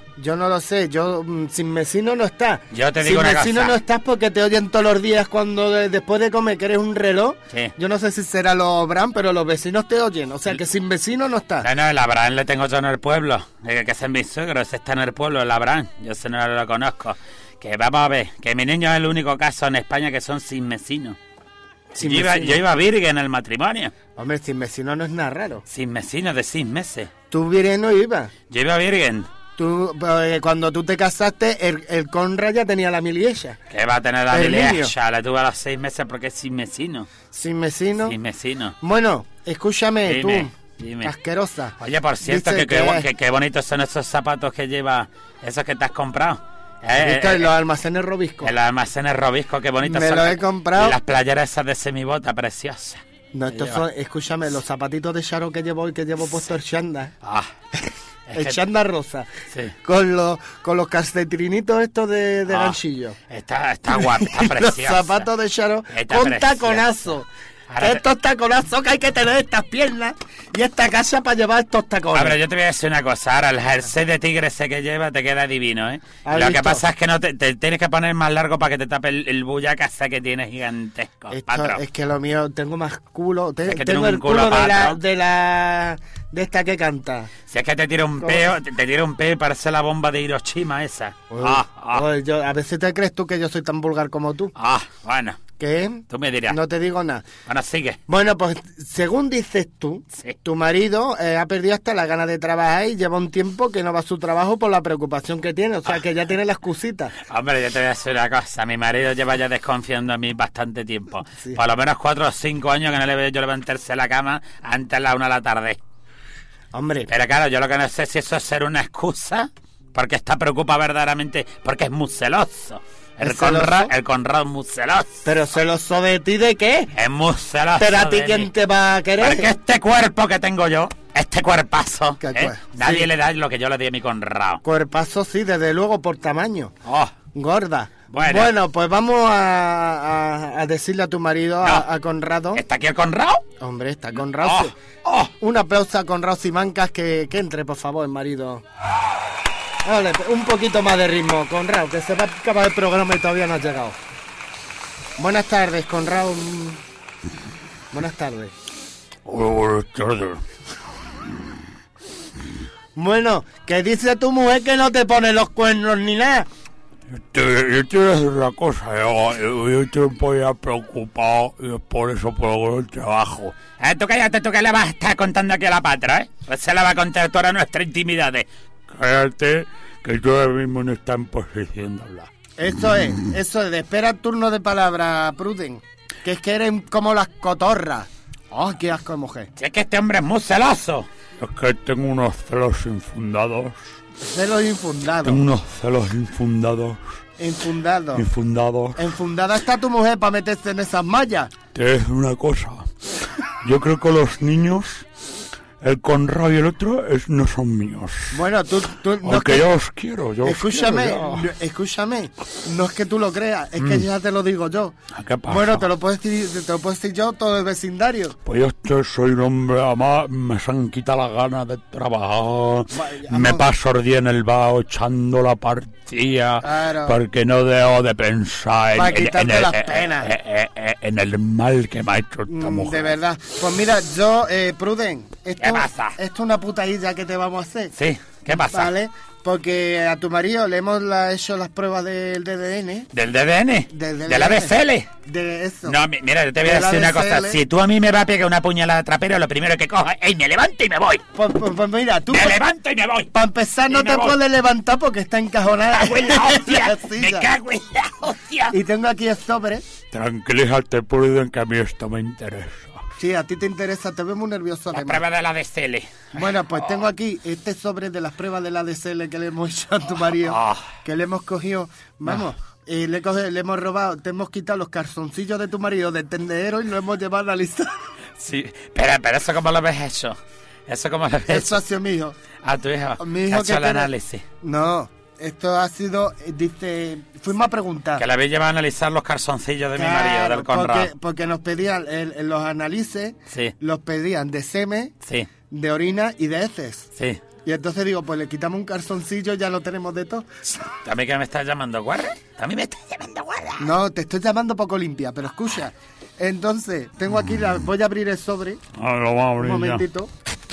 Sin vecino no está. Yo te digo una cosa. Sin vecino no estás porque te oyen todos los días cuando después de comer que eres un reloj. Sí. Yo no sé si será los Abraham, pero los vecinos te oyen. O sea que sin vecino no está. No, el Abraham le tengo yo en el pueblo. Que es mi suegro, ese está en el pueblo, el Abraham. Yo ese no lo conozco. Que vamos a ver, que mi niño es el único caso en España que son sin vecinos. Yo iba virgen en el matrimonio. Hombre, sin vecino no es nada raro. Sin vecino de 6 meses. ¿Tú virgen no ibas? Yo iba virgen. Cuando tú te casaste, el Conrad ya tenía la miliecha. ¿Qué va a tener la miliecha? La tuve a los 6 meses porque es sin vecino. ¿Sin vecino? Sin vecino. Bueno, escúchame, dime. Asquerosa. Oye, por cierto, qué bonitos son esos zapatos que lleva, esos que te has comprado. En los almacenes Robisco. En los almacenes Robisco, qué bonitos son. Me los he comprado. Y las playeras esas de semibota preciosas. No, estos son, escúchame, los zapatitos de Charo que llevo puesto el chándal. El chándal rosa. Sí. Con los calcetrinitos estos de ganchillo. Está guapo, está preciosa. Los zapatos de Charo con taconazo. Estos taconazos que hay que tener estas piernas y esta casa para llevar estos tacones. Pero yo te voy a decir una cosa. Ahora el jersey de tigre ese que lleva te queda divino, Lo que pasa es que no te tienes que poner más largo para que te tape el bullaca ese que tienes gigantesco. Es que lo mío, tengo más culo. Tengo el culo de esta que canta. Si es que te tira un peo, y parece la bomba de Hiroshima esa. A veces te crees tú que yo soy tan vulgar como tú. Bueno. ¿Qué? Tú me dirás. No te digo nada. Bueno, sigue. Bueno, pues según dices tú, tu marido ha perdido hasta la gana de trabajar y lleva un tiempo que no va a su trabajo por la preocupación que tiene. O sea, que ya tiene las excusitas. Hombre, yo te voy a decir una cosa. Mi marido lleva ya desconfiando a mí bastante tiempo. Sí. Por lo menos 4 o 5 años que no le veo yo levantarse a la cama antes de la 1 de la tarde. Hombre. Pero claro, yo lo que no sé si eso es ser una excusa, porque está preocupado verdaderamente, porque es muy celoso. El Conrad es muy celoso. ¿Pero celoso de ti de qué? Es muy celoso. ¿Pero a ti quién te va a querer? Porque este cuerpo que tengo yo, este cuerpazo, nadie le da lo que yo le di a mi Conrad. Cuerpazo sí, desde luego, por tamaño. Gorda. Bueno, pues vamos a decirle a tu marido, a Conrado. ¿Está aquí el Conrado? Hombre, está Conrado. Un aplauso a Conrado Simancas, que entre, por favor, el marido. Vale, un poquito más de ritmo, Conrado, que se va a acabar el programa y todavía no ha llegado. Buenas tardes, Conrado. Buenas tardes. Hola, buenas tardes. Bueno, ¿qué dice tu mujer que no te pone los cuernos ni nada? Yo te voy a decir una cosa, yo estoy un poco ya preocupado y es por eso por el trabajo. Tú cállate, tú que le vas a estar contando aquí a la patra, ¿eh? Pues se la va a contar todas nuestras intimidades. Cállate, que tú ahora mismo no estás en posición de hablar. Eso es, espera el turno de palabra, Pruden. Que es que eres como las cotorras. ¡Oh, qué asco de mujer! Si es que este hombre es muy celoso. Es que tengo unos celos infundados. Celos infundados. Tengo unos celos infundados. Infundados. Infundados. Enfundada está tu mujer para meterse en esas mallas. Te voy a decir una cosa. Yo creo que los niños, el Conrado y el otro, no son míos. Bueno, tú no aunque yo os quiero, escúchame, escúchame, no es que tú lo creas, es que ya te lo digo yo. ¿Qué pasa? Bueno, te lo puedo decir yo, todo el vecindario. Pues yo soy un hombre, además me se han quitado las ganas de trabajar. Me paso el día en el bar echando la partida, claro, porque no dejo de pensar en el mal que me ha hecho esta mujer. De verdad. Pues mira, yo, Pruden, ¿qué pasa? Esto es una putadilla que te vamos a hacer. Sí, ¿qué pasa? Vale, porque a tu marido le hemos hecho las pruebas del DDN. ¿Del DDN? ¿De la BCL? De eso. No, mira, yo te voy a decir una cosa. Si tú a mí me vas a pegar una puñalada trapero, lo primero que cojo es me levanto y me voy. Pues mira, tú... Me levanto y me voy. Para empezar no te puedes levantar porque está encajonada. Me cago en la hostia. Me cago en la hostia. Y tengo aquí el sobre. Tranquilízate, Pruden, que a mí esto me interesa. Sí, a ti te interesa, te veo muy nervioso. La prueba de la DCL. Bueno, pues tengo aquí este sobre de las pruebas de la DCL que le hemos hecho a tu marido, que le hemos cogido, vamos, le hemos robado, te hemos quitado los calzoncillos de tu marido del tendedero y lo hemos llevado a analizar. Sí, pero ¿eso cómo lo ves hecho? ¿Eso cómo lo ves hecho? Eso ha sido mi hijo. ¿A tu hijo? Mi hijo que el análisis. No, esto ha sido, dice, fuimos a preguntar. Que le habéis llevado a analizar los calzoncillos de mi marido, del Conrado. Porque nos pedían, los análisis, sí, los pedían de semen, sí, de orina y de heces. Sí. Y entonces digo, pues le quitamos un calzoncillo, ya lo tenemos de todo. ¿También que me estás llamando guarra? ¿También me estás llamando guarra? No, te estoy llamando poco limpia, pero escucha. Entonces, tengo aquí, voy a abrir el sobre. Lo voy a abrir. Un momentito.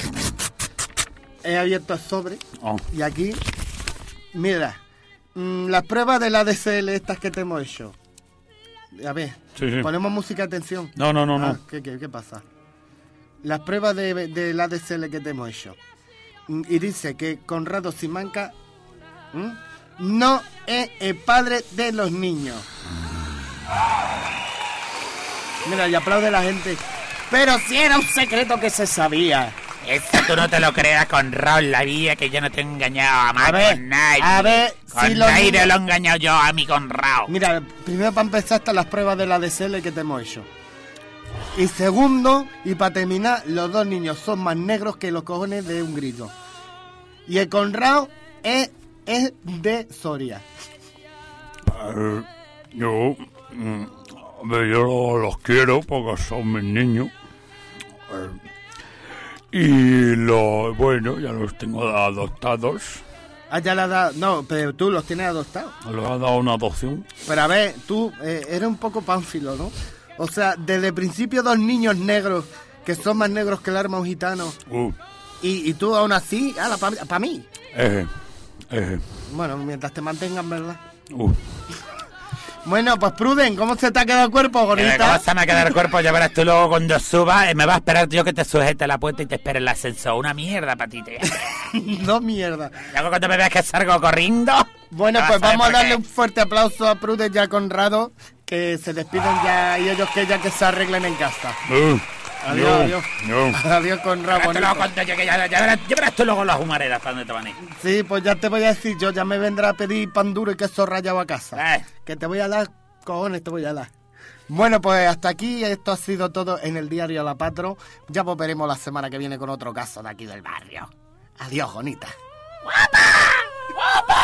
He abierto el sobre. Y aquí, mira, las pruebas de la DCL estas que te hemos hecho. A ver, sí. Ponemos música, atención. No. ¿Qué pasa? Las pruebas de la DCL que te hemos hecho. Y dice que Conrado Simanca no es el padre de los niños. Mira, y aplaude la gente. Pero si era un secreto que se sabía. Eso tú no te lo creas, Conrado, en la vida, que yo no te he engañado a con nadie. A ver, con si nadie lo he engañado yo a mi Conrado. Mira, primero para empezar están las pruebas de la DCL que te hemos hecho. Y segundo, y para terminar, los dos niños son más negros que los cojones de un grillo. Y el Conrado es de Soria. Yo los quiero porque son mis niños. Y bueno, ya los tengo adoptados. Ah, ya la has dado. No, pero tú los tienes adoptados. Los has dado una adopción. Pero a ver, tú eres un poco pánfilo, ¿no? O sea, desde el principio dos niños negros que son más negros que el arma gitano. Y tú aún así, para mí. Bueno, mientras te mantengan, ¿verdad? Bueno, pues Pruden, ¿cómo se te ha quedado el cuerpo, bonita? ¿Cómo se me ha quedado el cuerpo? Ya verás tú luego cuando subas, me va a esperar yo que te sujete la puerta y te espere el ascensor. Una mierda para ti, No mierda. Luego cuando me veas que salgo corriendo. Bueno, pues vamos a darle un fuerte aplauso a Pruden y a Conrado, que se despiden ya y ellos que se arreglen en casa. Adiós. Adiós, Conrado. Ya verás tú luego las humaredas para dónde te van a ir. Sí, pues ya te voy a decir, yo ya me vendrá a pedir pan duro y queso rallado a casa. Que te voy a dar, cojones, te voy a dar. Bueno, pues hasta aquí, esto ha sido todo en el diario La Patro. Ya volveremos la semana que viene con otro caso de aquí del barrio. Adiós, bonita. ¡Guapa! ¡Guapa!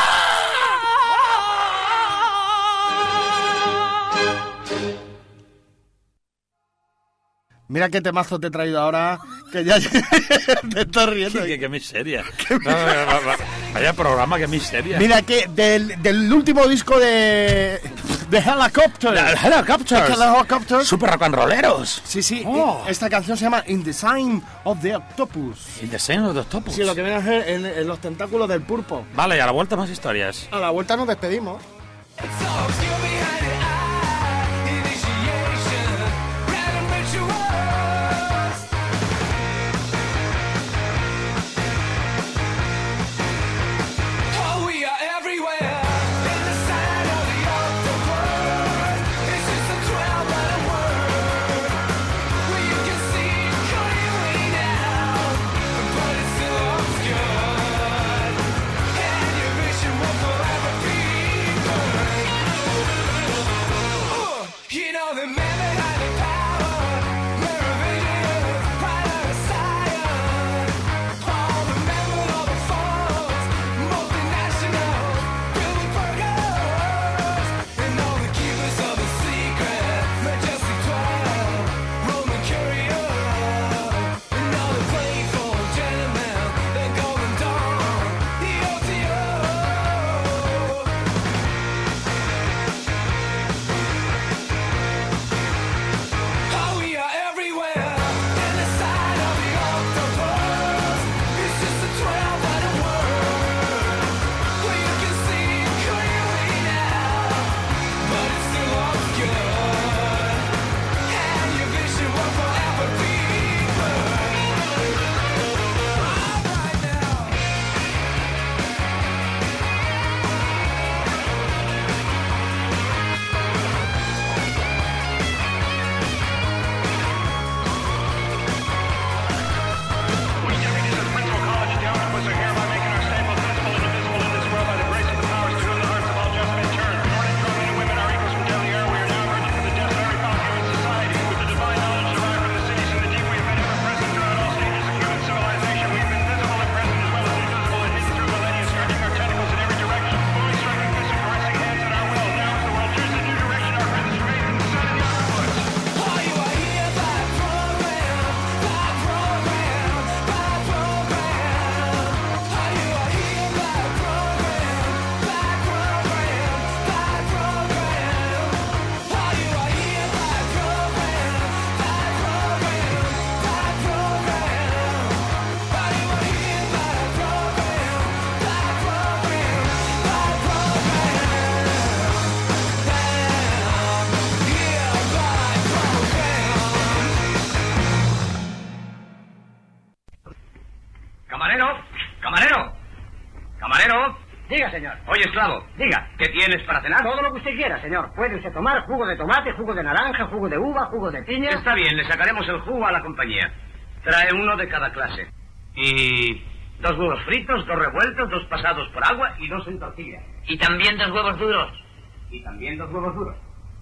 Mira qué temazo te he traído ahora, que ya te estoy riendo. Qué miseria. Vaya programa, qué miseria. Mira que del último disco de The Helicopters. The Helicopters. The Helicopters. Super rock and rolleros. Sí. Esta canción se llama In the Sign of the Octopus. In the Sign of the Octopus. Sí, lo que viene a ser en los tentáculos del pulpo. Vale, y a la vuelta más historias. A la vuelta nos despedimos. Diga, señor. Oye, esclavo. Diga. ¿Qué tienes para cenar? Todo lo que usted quiera, señor. Puede usted tomar jugo de tomate, jugo de naranja, jugo de uva, jugo de piña. Está bien, le sacaremos el jugo a la compañía. Trae uno de cada clase. Y 2 huevos fritos, 2 revueltos, 2 pasados por agua y 2 en tortilla. Y también 2 huevos duros. Y también 2 huevos duros.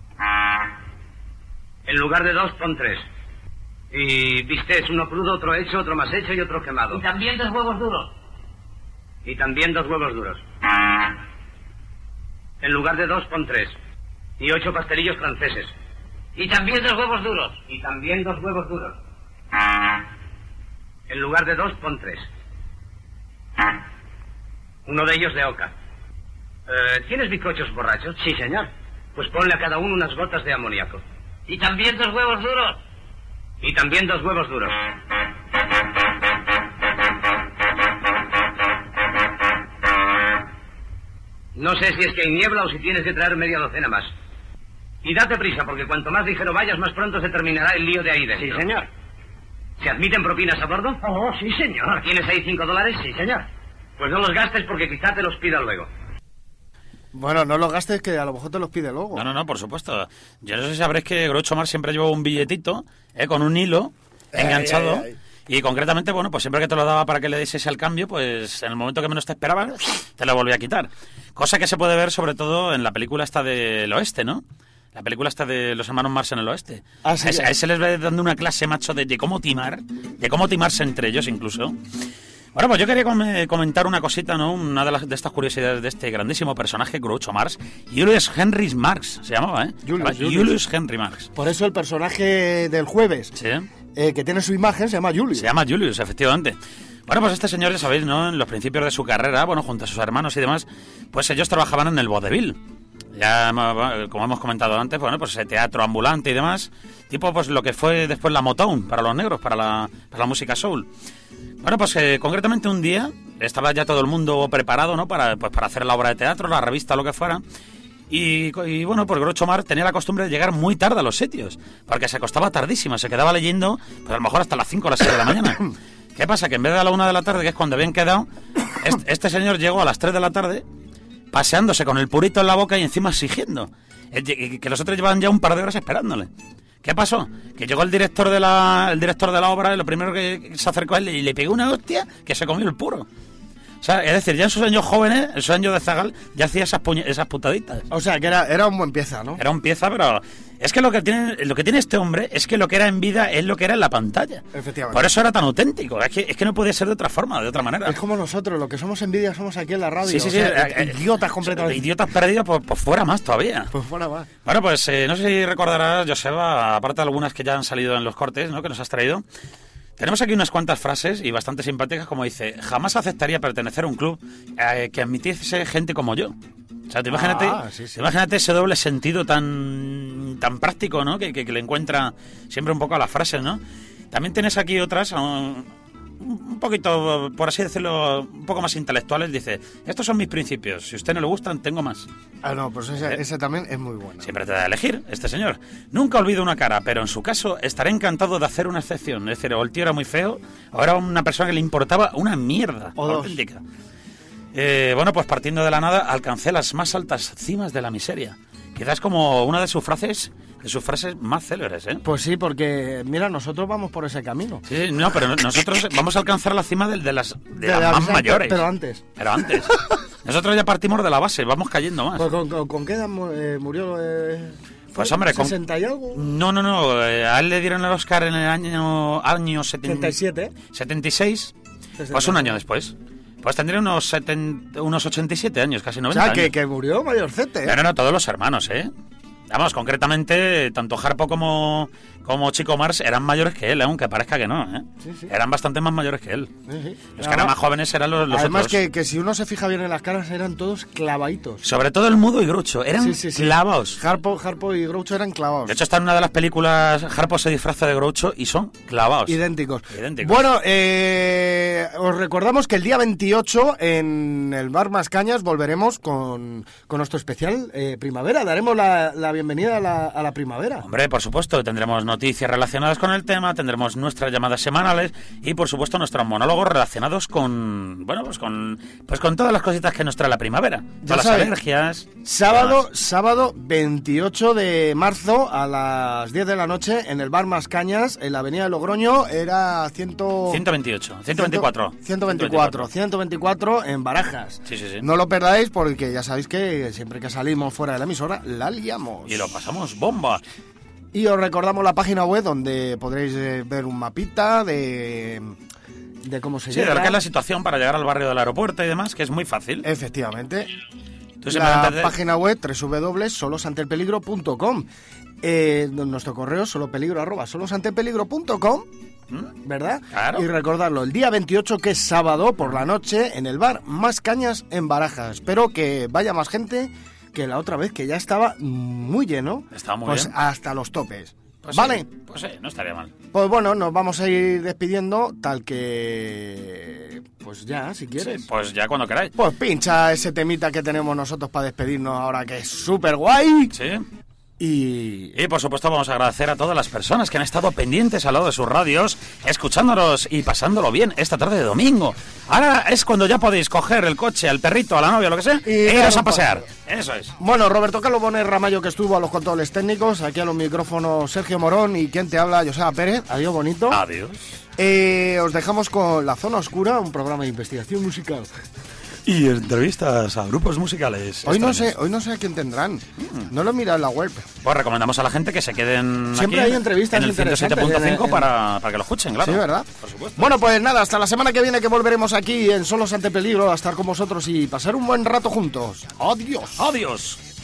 En lugar de 2, pon 3. Y bistec, uno crudo, otro hecho, otro más hecho y otro quemado. Y también 2 huevos duros. Y también 2 huevos duros. En lugar de 2, pon 3. Y 8 pastelillos franceses. Y también 2 huevos duros. Y también 2 huevos duros. En lugar de 2, pon 3. Uno de ellos de oca. ¿Tienes bizcochos borrachos? Sí, señor. Pues ponle a cada uno unas gotas de amoníaco. Y también 2 huevos duros. Y también 2 huevos duros. No sé si es que hay niebla o si tienes que traer media docena más. Y date prisa, porque cuanto más ligero vayas, más pronto se terminará el lío de ahí dentro. Sí, señor. ¿Se admiten propinas a bordo? Oh, sí, señor. ¿Tienes ahí $5? Sí, señor. Pues no los gastes porque quizá te los pida luego. Bueno, no los gastes, que a lo mejor te los pide luego. No, por supuesto. Yo no sé si sabréis que Groucho Marx siempre lleva un billetito, con un hilo enganchado. Y concretamente, bueno, pues siempre que te lo daba para que le dieses al cambio, pues en el momento que menos te esperabas, te lo volvía a quitar. Cosa que se puede ver sobre todo en la película esta del oeste, ¿no? La película esta de los hermanos Marx en el oeste. Ah, sí, a ese les ve dando una clase, macho, de cómo timar, de cómo timarse entre ellos incluso. Bueno, pues yo quería comentar una cosita, ¿no? Una de estas curiosidades de este grandísimo personaje, Groucho Marx. Julius Henry Marx se llamaba, ¿eh? Julius Henry Marx. Por eso el personaje del jueves, ¿sí? Que tiene su imagen, se llama Julius. Se llama Julius, efectivamente. Bueno, pues este señor, ya sabéis, ¿no? En los principios de su carrera, bueno, junto a sus hermanos y demás, pues ellos trabajaban en el vodevil. Ya, como hemos comentado antes, bueno, pues teatro ambulante y demás, tipo pues lo que fue después la Motown para los negros, para la música soul. Bueno, pues concretamente un día estaba ya todo el mundo preparado, ¿no? Para hacer la obra de teatro, la revista, lo que fuera. Y bueno, pues Groucho Marx tenía la costumbre de llegar muy tarde a los sitios, porque se acostaba tardísimo, se quedaba leyendo, pues a lo mejor hasta las 5 o las 6 de la mañana. ¿Qué pasa? Que en vez de a la 1 de la tarde, que es cuando habían quedado, este señor llegó a las 3 de la tarde, paseándose con el purito en la boca y encima exigiendo, que los otros llevaban ya un par de horas esperándole. ¿Qué pasó? Que llegó el director de la obra y lo primero que se acercó a él y le pegó una hostia que se comió el puro. O sea, es decir, ya en sus años jóvenes, en sus años de zagal, ya hacía esas putaditas. O sea, que era un buen pieza, ¿no? Era un pieza, pero es que lo que tiene este hombre es que lo que era en vida es lo que era en la pantalla. Efectivamente. Por eso era tan auténtico. Es que no podía ser de otra forma, de otra manera. Es como nosotros, lo que somos envidia somos aquí en la radio. Sí, o sea, idiotas completamente. Idiotas perdidos, pues fuera más todavía. Pues fuera más. Bueno, pues no sé si recordarás, Joseba, aparte de algunas que ya han salido en los cortes, ¿no?, que nos has traído. Tenemos aquí unas cuantas frases y bastante simpáticas, como dice: jamás aceptaría pertenecer a un club que admitiese gente como yo. O sea, imagínate ese doble sentido tan práctico, ¿no?, que le encuentra siempre un poco a las frases, ¿no? También tienes aquí otras, un poquito, por así decirlo, un poco más intelectuales. Dice: estos son mis principios, si a usted no le gustan, tengo más. Ah, no, pues ese también es muy bueno. Siempre te da a elegir, este señor. Nunca olvido una cara, pero en su caso estaré encantado de hacer una excepción. Es decir, o el tío era muy feo, o era una persona que le importaba una mierda auténtica. Bueno, pues partiendo de la nada, alcancé las más altas cimas de la miseria. Quizás como una de sus frases más célebres, ¿eh? Pues sí, porque, mira, nosotros vamos por ese camino. Sí, no, pero nosotros vamos a alcanzar la cima de las más mayores. Pero antes. Nosotros ya partimos de la base, vamos cayendo más. Pues ¿Con qué edad murió? Pues hombre, ¿60 y algo? No. A él le dieron el Oscar en el año 77. 76, pues un año después. Pues tendría unos 87 años, casi 90 años. O sea, años. que murió mayorcete. No, todos los hermanos, ¿eh? Vamos, concretamente, tanto Harpo como Chico Marx eran mayores que él, aunque parezca que no, ¿eh? Sí. Eran bastante más mayores que él. Sí. Los que eran más jóvenes eran los además otros. Además que si uno se fija bien en las caras, eran todos clavaditos. Sobre todo el Mudo y Groucho, eran clavados. Harpo y Groucho eran clavados. De hecho, está en una de las películas, Harpo se disfraza de Groucho y son clavados. Idénticos. Bueno, os recordamos que el día 28 en el Bar Mascañas volveremos con nuestro especial primavera. Daremos la bienvenida a la primavera. Hombre, por supuesto, tendremos noticias relacionadas con el tema, tendremos nuestras llamadas semanales y, por supuesto, nuestros monólogos relacionados con, bueno, pues con todas las cositas que nos trae la primavera. Todas las alergias. Sábado 28 de marzo a las 10 de la noche en el Bar Mascañas, en la avenida de Logroño, era 124 en Barajas. Sí. No lo perdáis porque ya sabéis que siempre que salimos fuera de la emisora la liamos. Y lo pasamos bomba. Y os recordamos la página web donde podréis ver un mapita de cómo se llega. Sí, de lo que es la situación para llegar al barrio del aeropuerto y demás, que es muy fácil. Efectivamente. La página web www.solosanteelpeligro.com. Nuestro correo solopeligro@solosanteelpeligro.com, ¿verdad? Claro. Y recordarlo, el día 28, que es sábado por la noche, en el Bar Mascañas en Barajas. Espero que vaya más gente que la otra vez, que ya estaba muy lleno. Estaba muy bien. Hasta los topes. ¿Vale? Pues sí, no estaría mal. Pues bueno, nos vamos a ir despidiendo, tal que... Pues ya, si quieres. Sí, pues ya cuando queráis. Pues pincha ese temita que tenemos nosotros para despedirnos ahora, que es súper guay. Sí. Y por supuesto vamos a agradecer a todas las personas que han estado pendientes al lado de sus radios, escuchándonos y pasándolo bien esta tarde de domingo. Ahora es cuando ya podéis coger el coche, al perrito, a la novia, lo que sea, e iros a pasear. Eso es. Bueno, Roberto Carlos Bonet Ramallo, que estuvo a los controles técnicos, aquí a los micrófonos Sergio Morón, y quien te habla, Joseba Pérez. Adiós, bonito. Adiós. Os dejamos con La Zona Oscura, un programa de investigación musical. Y entrevistas a grupos musicales. Hoy no sé a quién tendrán. No lo he mirado en la web. Pues recomendamos a la gente que se queden siempre aquí hay entrevistas en el 107.5 para que lo escuchen, claro. Sí, ¿verdad? Por supuesto. Bueno, pues nada, hasta la semana que viene, que volveremos aquí en Solos ante Peligro a estar con vosotros y pasar un buen rato juntos. Adiós. Adiós.